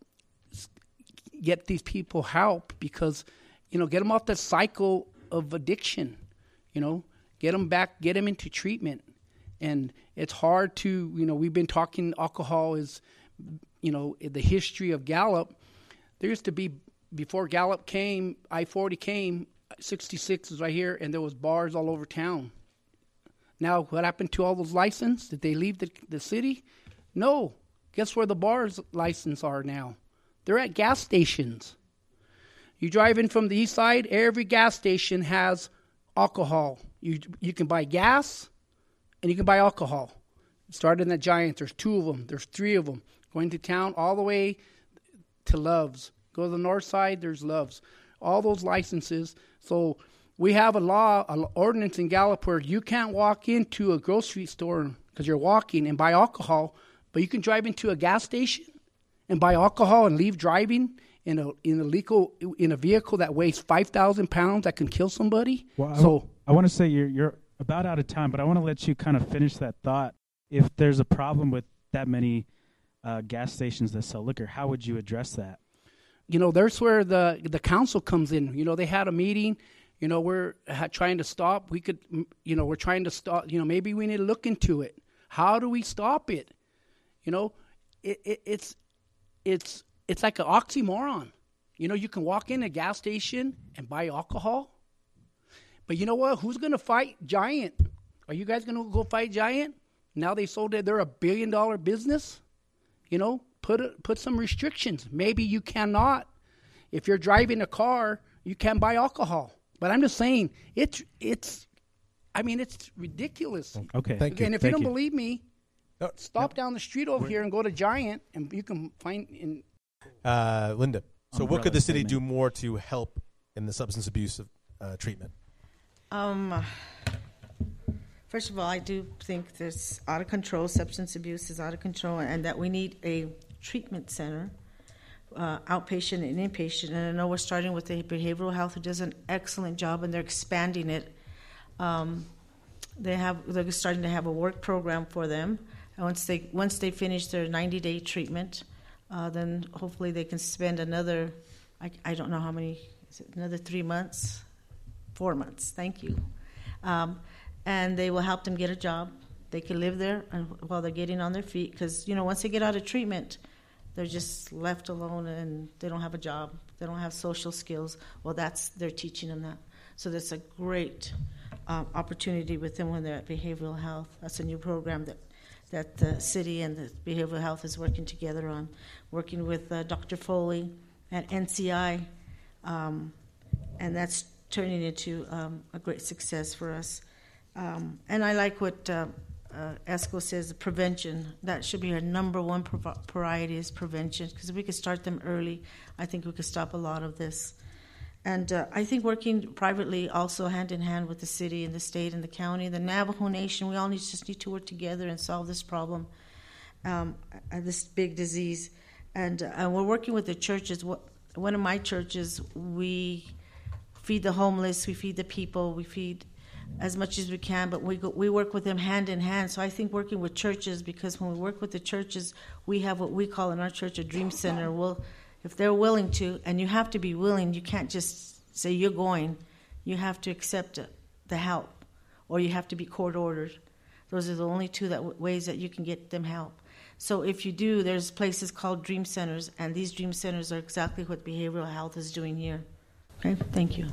G: get these people help because, get them off the cycle of addiction, get them back, get them into treatment. And it's hard to, we've been talking alcohol is, the history of Gallup. There used to be, before Gallup came, I-40 came, 66 is right here, and there was bars all over town. Now, what happened to all those licenses? Did they leave the city? No. Guess where the bars license are now? They're at gas stations. You drive in from the east side, every gas station has alcohol. You can buy gas and you can buy alcohol. Starting at Giant, there's 2 of them. There's 3 of them. Going to town all the way to Love's. Go to the north side, there's Love's. All those licenses. So we have an ordinance in Gallup where you can't walk into a grocery store because you're walking and buy alcohol, but you can drive into a gas station and buy alcohol and leave driving in a vehicle that weighs 5,000 pounds that can kill somebody.
C: Well, I want to say you're about out of time, but I want to let you kind of finish that thought. If there's a problem with that many gas stations that sell liquor, how would you address that?
G: There's where the council comes in. They had a meeting. We're trying to stop. We're trying to stop. Maybe we need to look into it. How do we stop it? It's like an oxymoron. You can walk in a gas station and buy alcohol. But you know what? Who's going to fight Giant? Are you guys going to go fight Giant? Now they sold it. They're a $1 billion business. Put some restrictions. Maybe you cannot. If you're driving a car, you can't buy alcohol. But I'm just saying, it's ridiculous.
C: Okay.
B: Thank you.
G: And if you don't believe me, stop down the street over here and go to Giant, and you can find in.
B: Linda, so what could the city do more to help in the substance abuse treatment?
D: First of all, I do think this out of control. Substance abuse is out of control, and that we need a treatment center, outpatient and inpatient. And I know we're starting with the behavioral health, who does an excellent job, and they're expanding it. They're starting to have a work program for them. And once they finish their 90-day treatment, then hopefully they can spend another, I don't know how many, is it another 3 months? 4 months, thank you. And they will help them get a job. They can live there while they're getting on their feet, because once they get out of treatment, they're just left alone and they don't have a job. They don't have social skills. Well, they're teaching them that. So that's a great opportunity with them when they're at behavioral health. That's a new program that the city and the behavioral health is working together on, working with Dr. Foley at NCI, and that's turning into a great success for us. And I like what ESCO says, prevention. That should be our number one priority, is prevention, because if we could start them early, I think we could stop a lot of this. And I think working privately, also hand in hand with the city and the state and the county, the Navajo Nation, we all just need to work together and solve this problem, this big disease. And we're working with the churches. One of my churches, we feed the homeless, we feed the people, we feed as much as we can, but we work with them hand in hand. So I think working with churches, because when we work with the churches, we have what we call in our church a dream center. Well, if they're willing to, and you have to be willing, you can't just say you're going. You have to accept the help, or you have to be court ordered. Those are the only two ways that you can get them help. So if you do, there's places called dream centers, and these dream centers are exactly what behavioral health is doing here. Okay, thank you.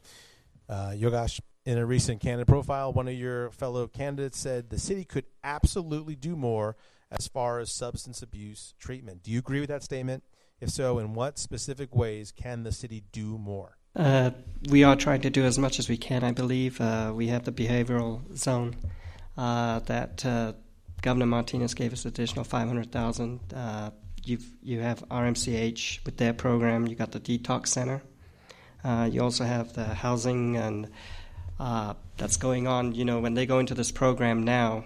B: Yogesh, in a recent candidate profile, one of your fellow candidates said the city could absolutely do more as far as substance abuse treatment. Do you agree with that statement? If so, in what specific ways can the city do more?
E: We are trying to do as much as we can, I believe. We have the behavioral zone that Governor Martinez gave us additional $500,000. You have RMCH with their program. You got the detox center. You also have the housing and that's going on. When they go into this program now,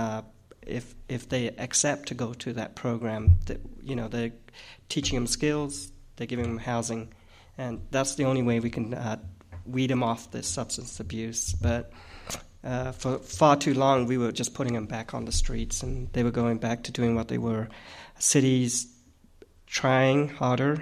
E: if they accept to go to that program, they're teaching them skills, they're giving them housing, and that's the only way we can weed them off this substance abuse. But for far too long, we were just putting them back on the streets, and they were going back to doing what they were. Cities trying harder.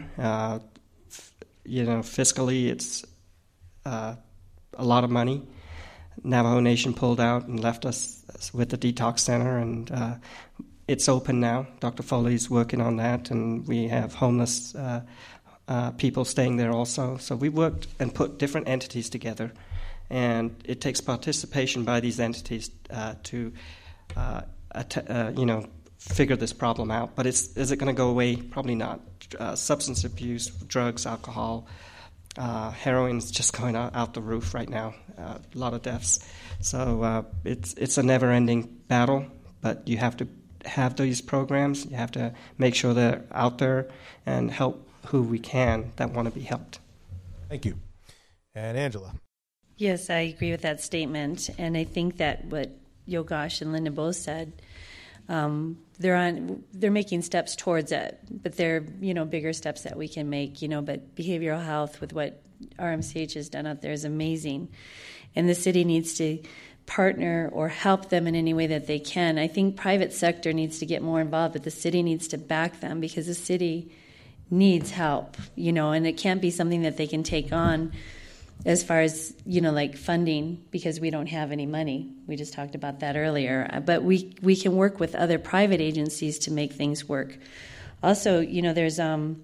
E: Fiscally, it's a lot of money. Navajo Nation pulled out and left us with the detox center, and it's open now. Dr. Foley's working on that, and we have homeless people staying there also. So we worked and put different entities together, and it takes participation by these entities to figure this problem out. But is it going to go away? Probably not. Substance abuse, drugs, alcohol, heroin is just going out the roof right now. A lot of deaths. So it's a never-ending battle, but you have to have these programs. You have to make sure they're out there and help who we can that want to be helped.
B: Thank you. And Angela.
F: Yes, I agree with that statement, and I think that what Yogesh and Linda both said, they're making steps towards it, but they're bigger steps that we can make. But behavioral health with what RMCH has done out there is amazing, and the city needs to partner or help them in any way that they can. I think private sector needs to get more involved, but the city needs to back them because the city needs help. And it can't be something that they can take on as far as, like funding, because we don't have any money. We just talked about that earlier. But we can work with other private agencies to make things work. Also, there's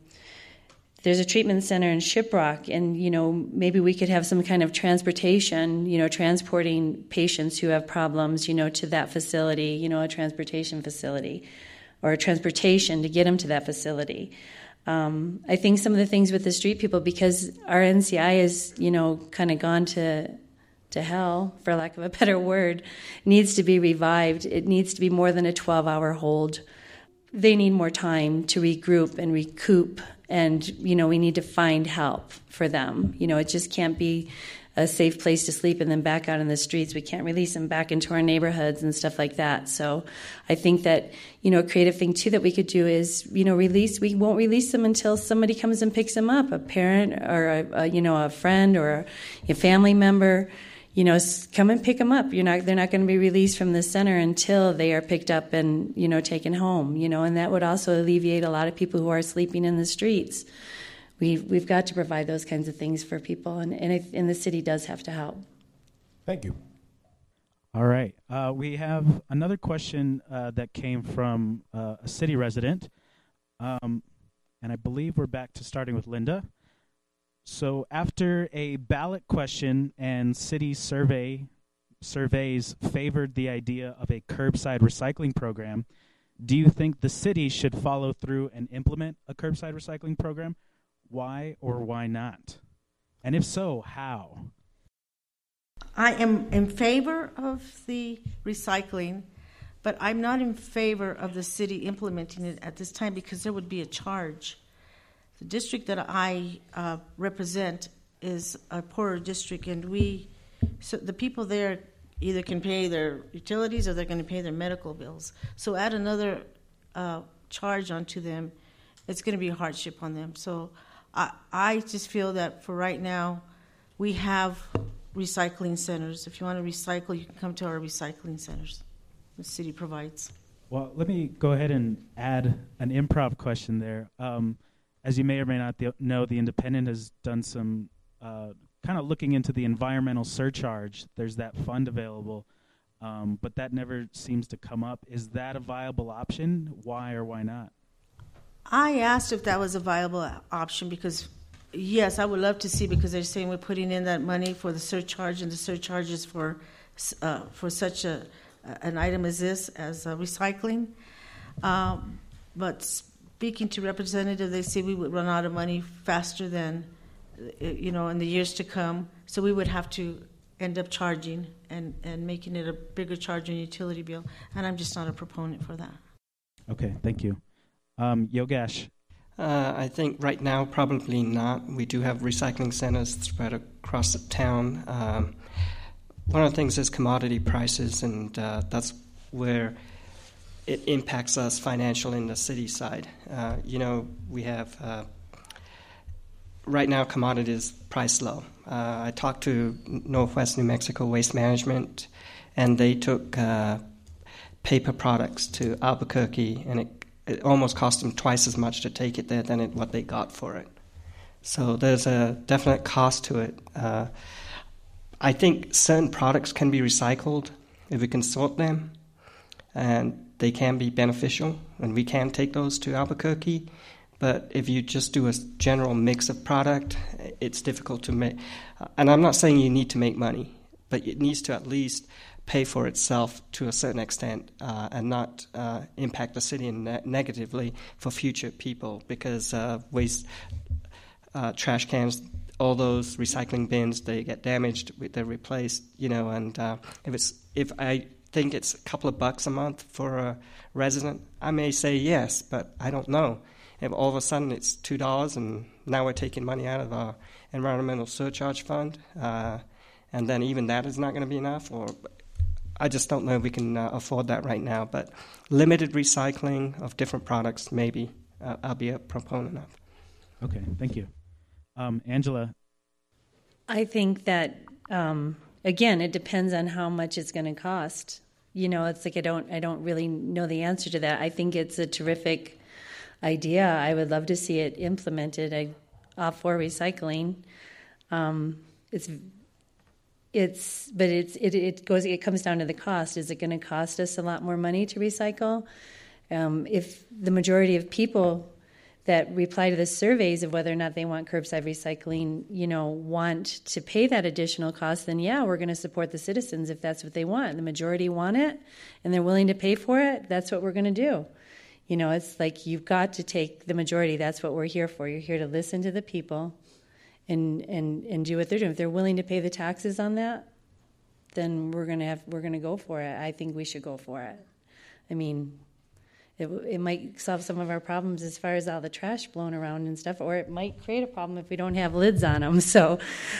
F: a treatment center in Shiprock, and, maybe we could have some kind of transportation, transporting patients who have problems, to that facility, a transportation facility, or a transportation to get them to that facility. I think some of the things with the street people, because our NCI is, kind of gone to hell, for lack of a better word, needs to be revived. It needs to be more than a 12-hour hold. They need more time to regroup and recoup, and, we need to find help for them. It just can't be a safe place to sleep and then back out in the streets. We can't release them back into our neighborhoods and stuff like that. So I think that, a creative thing, too, that we could do is, we won't release them until somebody comes and picks them up, a parent or, a friend or a family member. Come and pick them up. They're not going to be released from the center until they are picked up and, taken home, and that would also alleviate a lot of people who are sleeping in the streets. We've got to provide those kinds of things for people, and the city does have to help.
B: Thank you.
C: All right. We have another question that came from a city resident, and I believe we're back to starting with Linda. So after a ballot question and city surveys favored the idea of a curbside recycling program, do you think the city should follow through and implement a curbside recycling program? Why or why not? And if so, how?
D: I am in favor of the recycling, but I'm not in favor of the city implementing it at this time because there would be a charge. The district that I represent is a poorer district, and so the people there either can pay their utilities or they're going to pay their medical bills. So add another charge onto them, it's going to be a hardship on them. So I just feel that for right now, we have recycling centers. If you want to recycle, you can come to our recycling centers the city provides.
C: Well, let me go ahead and add an improv question there. As you may or may not know, The Independent has done some kind of looking into the environmental surcharge. There's that fund available, but that never seems to come up. Is that a viable option? Why or why not?
D: I asked if that was a viable option because, yes, I would love to see, because they're saying we're putting in that money for the surcharge, and the surcharge is for such an item as this, as recycling. But speaking to representatives, they say we would run out of money faster than, in the years to come. So we would have to end up charging and making it a bigger charge on utility bill. And I'm just not a proponent for that. Okay,
C: thank you. Yogesh.
E: I think right now probably not. We do have recycling centers spread across the town. One of the things is commodity prices, and that's where it impacts us financially in the city side. We have right now commodities priced low. I talked to Northwest New Mexico Waste Management, and they took paper products to Albuquerque, and it almost cost them twice as much to take it there than what they got for it. So there's a definite cost to it. I think certain products can be recycled if we can sort them, and they can be beneficial, and we can take those to Albuquerque. But if you just do a general mix of product, it's difficult to make. And I'm not saying you need to make money, but it needs to at least pay for itself to a certain extent and not impact the city negatively for future people, because waste, trash cans, all those recycling bins, they get damaged, they're replaced, and if I think it's a couple of bucks a month for a resident, I may say yes, but I don't know. If all of a sudden it's $2 and now we're taking money out of our environmental surcharge fund, and then even that is not going to be enough, or I just don't know if we can afford that right now. But limited recycling of different products, maybe I'll be a proponent of.
C: Okay, thank you. Angela?
F: I think that, again, it depends on how much it's going to cost. It's like I don't really know the answer to that. I think it's a terrific idea. I would love to see it implemented. I'm all for recycling. It comes down to the cost. Is it going to cost us a lot more money to recycle? If the majority of people that reply to the surveys of whether or not they want curbside recycling, want to pay that additional cost, then yeah, we're going to support the citizens if that's what they want. The majority want it, and they're willing to pay for it. That's what we're going to do. It's like you've got to take the majority. That's what we're here for. You're here to listen to the people and do what they're doing. If they're willing to pay the taxes on that, then we're going to go for it. I think we should go for it. I mean, it might solve some of our problems as far as all the trash blown around and stuff, or it might create a problem if we don't have lids on them. So,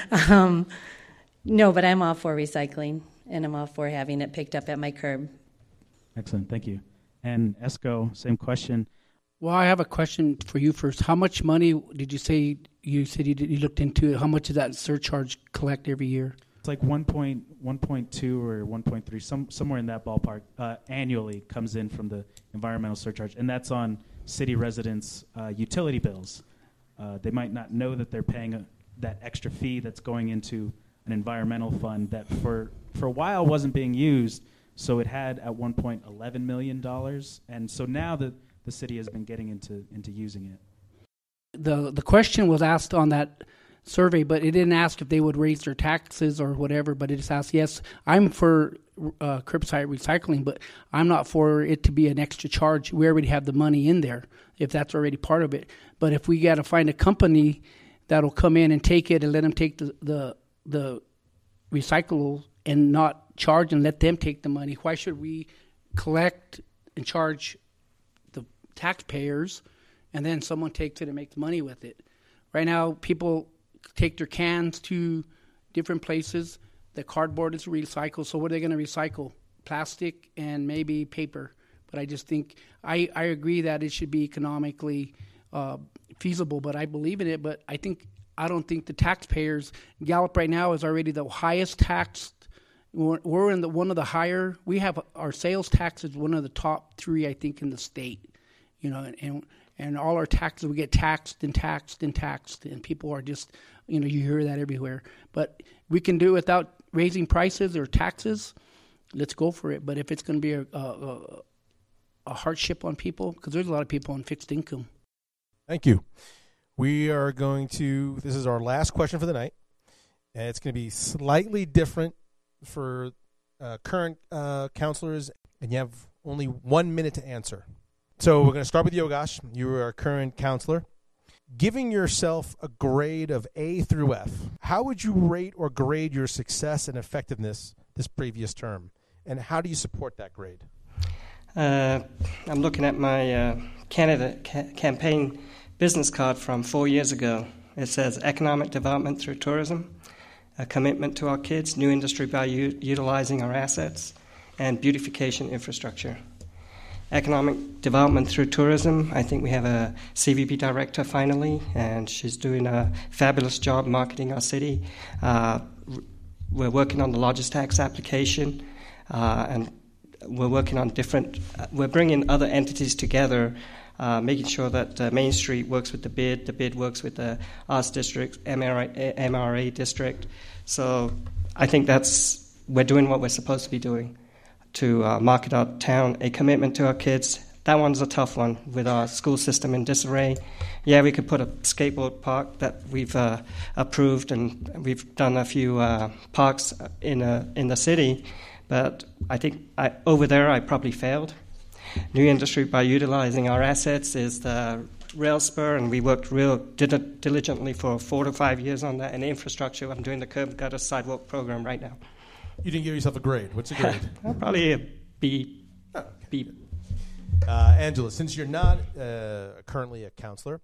F: no, but I'm all for recycling, and I'm all for having it picked up at my curb.
C: Excellent, thank you. And Esco, same question.
G: Well, I have a question for you first. How much money did you say you looked into it? How much does that surcharge collect every year?
C: It's like 1.2 or 1.3, somewhere in that ballpark, annually comes in from the environmental surcharge, and that's on city residents' utility bills. They might not know that they're paying that extra fee that's going into an environmental fund that for a while wasn't being used, so it had at one point $11 million, and so now the city has been getting into using it.
G: The question was asked on that survey, but it didn't ask if they would raise their taxes or whatever, but it just asked, yes, I'm for curbside recycling, but I'm not for it to be an extra charge. We already have the money in there, if that's already part of it. But if we got to find a company that'll come in and take it and let them take the recyclable and not charge and let them take the money, why should we collect and charge the taxpayers and then someone takes it and makes money with it? Right now, people take their cans to different places. The cardboard is recycled, so what are they going to recycle? Plastic and maybe paper. But I just think, I agree that it should be economically feasible, but I believe in it. But I don't think the taxpayers, Gallup right now is already the highest taxed. We're in one of the higher, we have our sales tax is one of the top 3, I think, in the state. And all our taxes, we get taxed and taxed and taxed, and people are just, you hear that everywhere. But we can do it without raising prices or taxes. Let's go for it. But if it's going to be a hardship on people, because there's a lot of people on fixed income.
B: Thank you. This is our last question for the night, and it's going to be slightly different for current counselors, and you have only 1 minute to answer. So we're going to start with Yogesh. You are a current counselor. Giving yourself a grade of A through F, how would you rate or grade your success and effectiveness this previous term? And how do you support that grade?
E: I'm looking at my candidate campaign business card from 4 years ago. It says economic development through tourism, a commitment to our kids, new industry by utilizing our assets, and beautification infrastructure. Economic development through tourism, I think we have a CVP director finally, and she's doing a fabulous job marketing our city. We're working on the lodgers tax application, and we're working on we're bringing other entities together, making sure that Main Street works with the BID works with the Arts District, MRA District. So I think we're doing what we're supposed to be doing to market our town, a commitment to our kids. That one's a tough one with our school system in disarray. Yeah, we could put a skateboard park that we've approved, and we've done a few parks in the city, But I think over there I probably failed. New industry, by utilizing our assets, is the rail spur, and we worked real diligently for 4 to 5 years on that. And infrastructure, I'm doing the curb gutter sidewalk program right now.
B: You didn't give yourself a grade. What's the grade?
E: Probably a B.
B: Oh, okay.
E: B.
B: Angela, since you're not currently a counselor,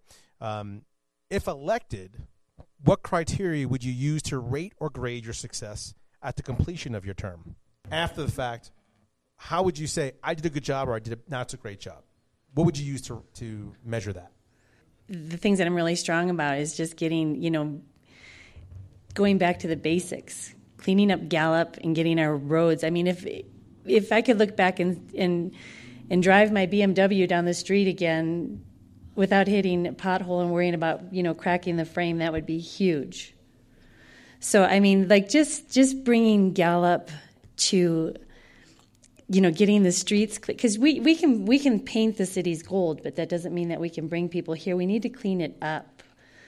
B: if elected, what criteria would you use to rate or grade your success at the completion of your term? After the fact, how would you say, I did a good job or I did a not so great job? What would you use to measure that?
F: The things that I'm really strong about is just getting, going back to the basics, cleaning up Gallup and getting our roads. I mean, if I could look back and drive my BMW down the street again without hitting a pothole and worrying about, cracking the frame, that would be huge. So, I mean, like just bringing Gallup to, getting the streets, because we can paint the city's gold, but that doesn't mean that we can bring people here. We need to clean it up,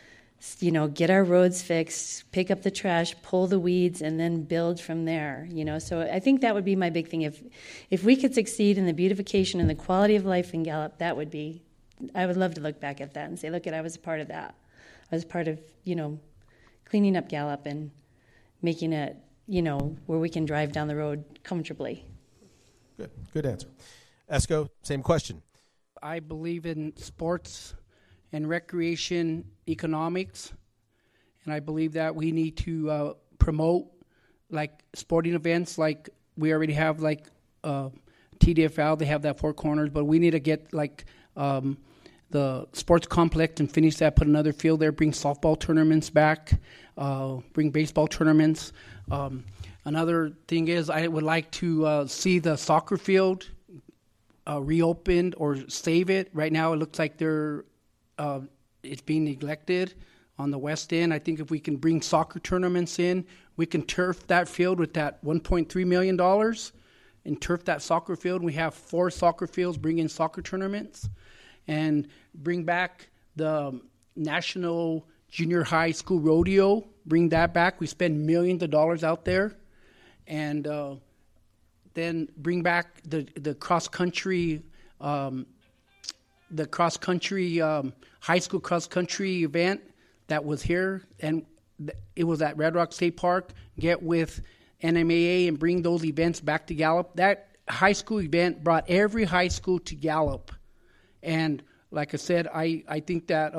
F: get our roads fixed, pick up the trash, pull the weeds, and then build from there. So I think that would be my big thing. If we could succeed in the beautification and the quality of life in Gallup, I would love to look back at that and say, look, I was a part of that. I was part of cleaning up Gallup and making it where we can drive down the road comfortably.
B: Good answer. Esco, same question.
G: I believe in sports and recreation economics, and I believe that we need to promote like sporting events, like we already have like TDFL. They have that Four Corners, but we need to get like the sports complex and finish that. Put another field there. Bring softball tournaments back. Bring baseball tournaments. Another thing is I would like to see the soccer field reopened or save it. Right now it looks like it's being neglected on the west end. I think if we can bring soccer tournaments in, we can turf that field with that $1.3 million and turf that soccer field. We have 4 soccer fields, bring in soccer tournaments, and bring back the National Junior High School Rodeo. Bring that back. We spend millions of dollars out there. And then bring back the cross country, high school cross country event that was here, and it was at Red Rock State Park. Get with NMAA and bring those events back to Gallup. That high school event brought every high school to Gallup, and like I said, I think that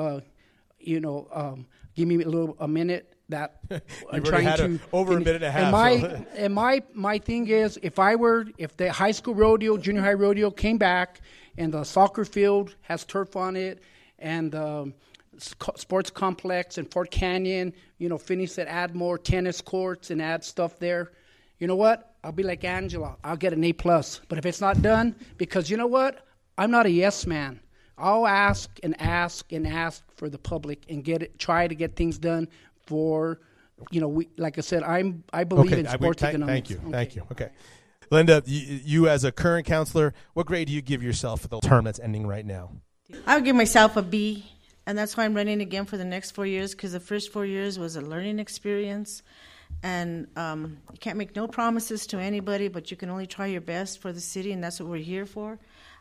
G: give me a minute. That I'm trying to
B: over a minute and a half.
G: And my thing is, if the high school rodeo, junior high rodeo came back, and the soccer field has turf on it, and the sports complex in Fort Canyon, finish it, add more tennis courts and add stuff there. You know what? I'll be like Angela. I'll get an A+. But if it's not done, because you know what? I'm not a yes man. I'll ask and ask and ask for the public and try to get things done. For, like I said, I believe in sports economics.
B: Thank you. Okay. Linda, you as a current counselor, what grade do you give yourself for the term that's ending right now?
D: I would give myself a B, and that's why I'm running again for the next 4 years, because the first 4 years was a learning experience, and you can't make no promises to anybody, but you can only try your best for the city, and that's what we're here for.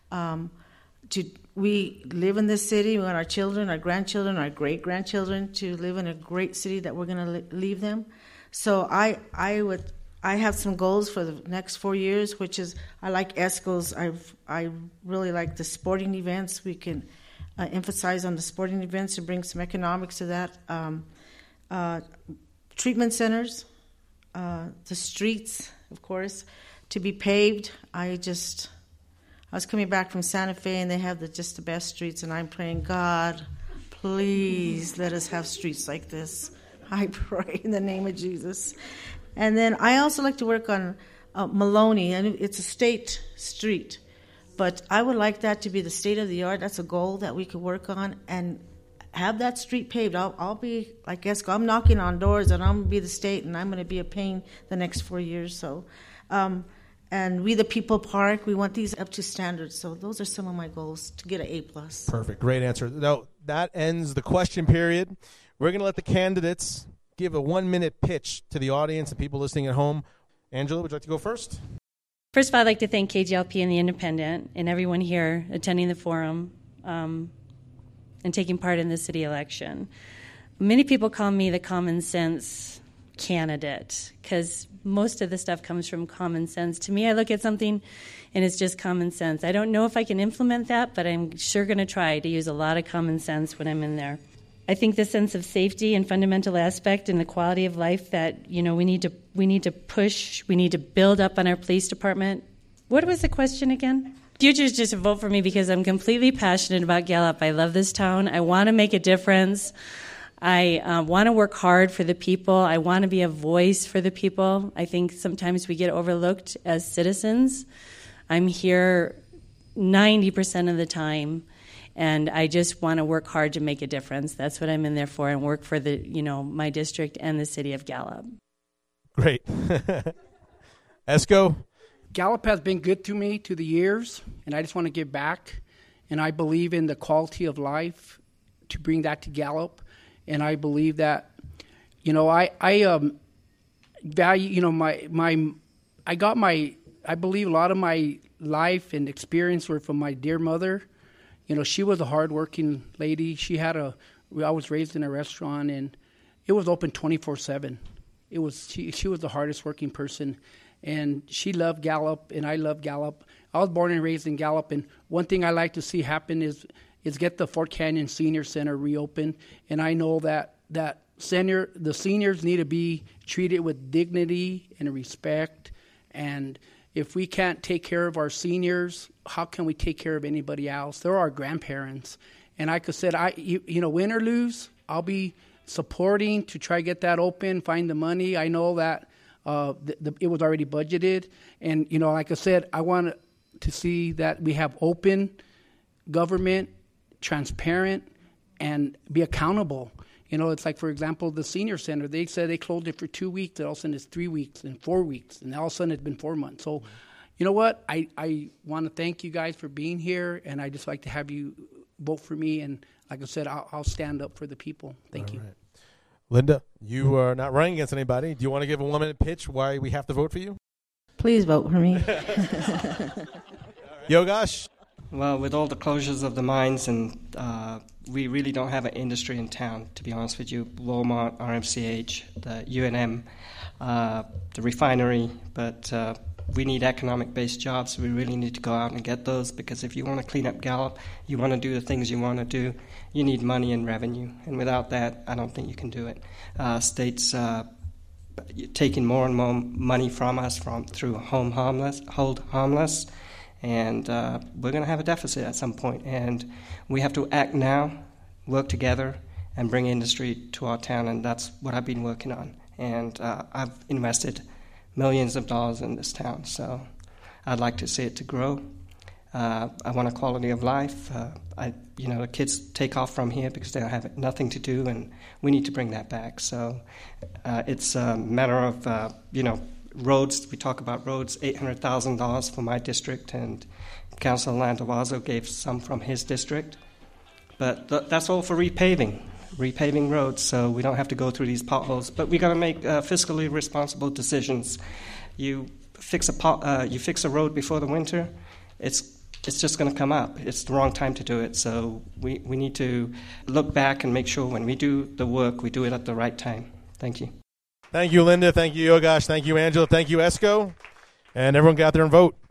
D: We live in this city. We want our children, our grandchildren, our great-grandchildren to live in a great city that we're going to leave them. So I have some goals for the next 4 years, which is I like ESCO's. I really like the sporting events. We can emphasize on the sporting events and bring some economics to that. Treatment centers, the streets, of course, to be paved. I was coming back from Santa Fe, and they have just the best streets, and I'm praying, God, please let us have streets like this. I pray in the name of Jesus. And then I also like to work on Maloney, and it's a state street, but I would like that to be the state of the art. That's a goal that we could work on and have that street paved. I'll be like Esco. I'm knocking on doors, and I'm going to be the state, and I'm going to be a pain the next 4 years. So. And We the People Park, we want these up to standards. So those are some of my goals, to get an A+.
B: Perfect. Great answer. Now, that ends the question period. We're going to let the candidates give a 1-minute pitch to the audience and people listening at home. Angela, would you like to go first?
F: First of all, I'd like to thank KGLP and The Independent and everyone here attending the forum and taking part in the city election. Many people call me the common sense candidate because most of the stuff comes from common sense. To me, I look at something and it's just common sense. I don't know if I can implement that, but I'm sure going to try to use a lot of common sense when I'm in there. I think the sense of safety and fundamental aspect and the quality of life that, we need to push, we need to build up on our police department. What was the question again? You just vote for me because I'm completely passionate about Gallup. I love this town. I want to make a difference. I want to work hard for the people. I want to be a voice for the people. I think sometimes we get overlooked as citizens. I'm here 90% of the time, and I just want to work hard to make a difference. That's what I'm in there for, and work for the, my district and the city of Gallup.
B: Great. Esco?
G: Gallup has been good to me through the years, and I just want to give back. And I believe in the quality of life to bring that to Gallup. And I believe that, I value, I believe a lot of my life and experience were from my dear mother. She was a hardworking lady. I was raised in a restaurant, and it was open 24/7. She was the hardest working person, and she loved Gallup, and I love Gallup. I was born and raised in Gallup, and one thing I like to see happen is get the Fort Canyon Senior Center reopened, and I know that the seniors need to be treated with dignity and respect, and if we can't take care of our seniors, how can we take care of anybody else? They're our grandparents, and like I said, win or lose, I'll be supporting to try to get that open, find the money. I know that it was already budgeted, and like I said, I want to see that we have open government, transparent, and be accountable. It's like, for example, the senior center, they said they closed it for 2 weeks, and all of a sudden it's 3 weeks and 4 weeks, and all of a sudden it's been 4 months. So, you know what? I want to thank you guys for being here, and I just like to have you vote for me, and like I said, I'll stand up for the people. Thank you.
B: Right. Linda, you are not running against anybody. Do you want to give a 1-minute pitch why we have to vote for you?
D: Please vote for me.
B: Yogesh?
E: Well, with all the closures of the mines, and we really don't have an industry in town, to be honest with you. Walmart, RMCH, the UNM, the refinery, but we need economic-based jobs. We really need to go out and get those, because if you want to clean up Gallup, you want to do the things you want to do, you need money and revenue. And without that, I don't think you can do it. States taking more and more money from us through hold harmless, and we're going to have a deficit at some point. And we have to act now, work together, and bring industry to our town, and that's what I've been working on. And I've invested millions of dollars in this town, so I'd like to see it to grow. I want a quality of life. The kids take off from here because they have nothing to do, and we need to bring that back. So it's a matter of, roads. We talk about roads, $800,000 for my district, and Councilor Landawazo gave some from his district. But that's all for repaving roads, so we don't have to go through these potholes. But we got to make fiscally responsible decisions. You fix a road before the winter, it's just going to come up. It's the wrong time to do it. So we need to look back and make sure when we do the work, we do it at the right time. Thank you.
B: Thank you, Linda. Thank you, Yogesh. Thank you, Angela. Thank you, Esco. And everyone get out there and vote.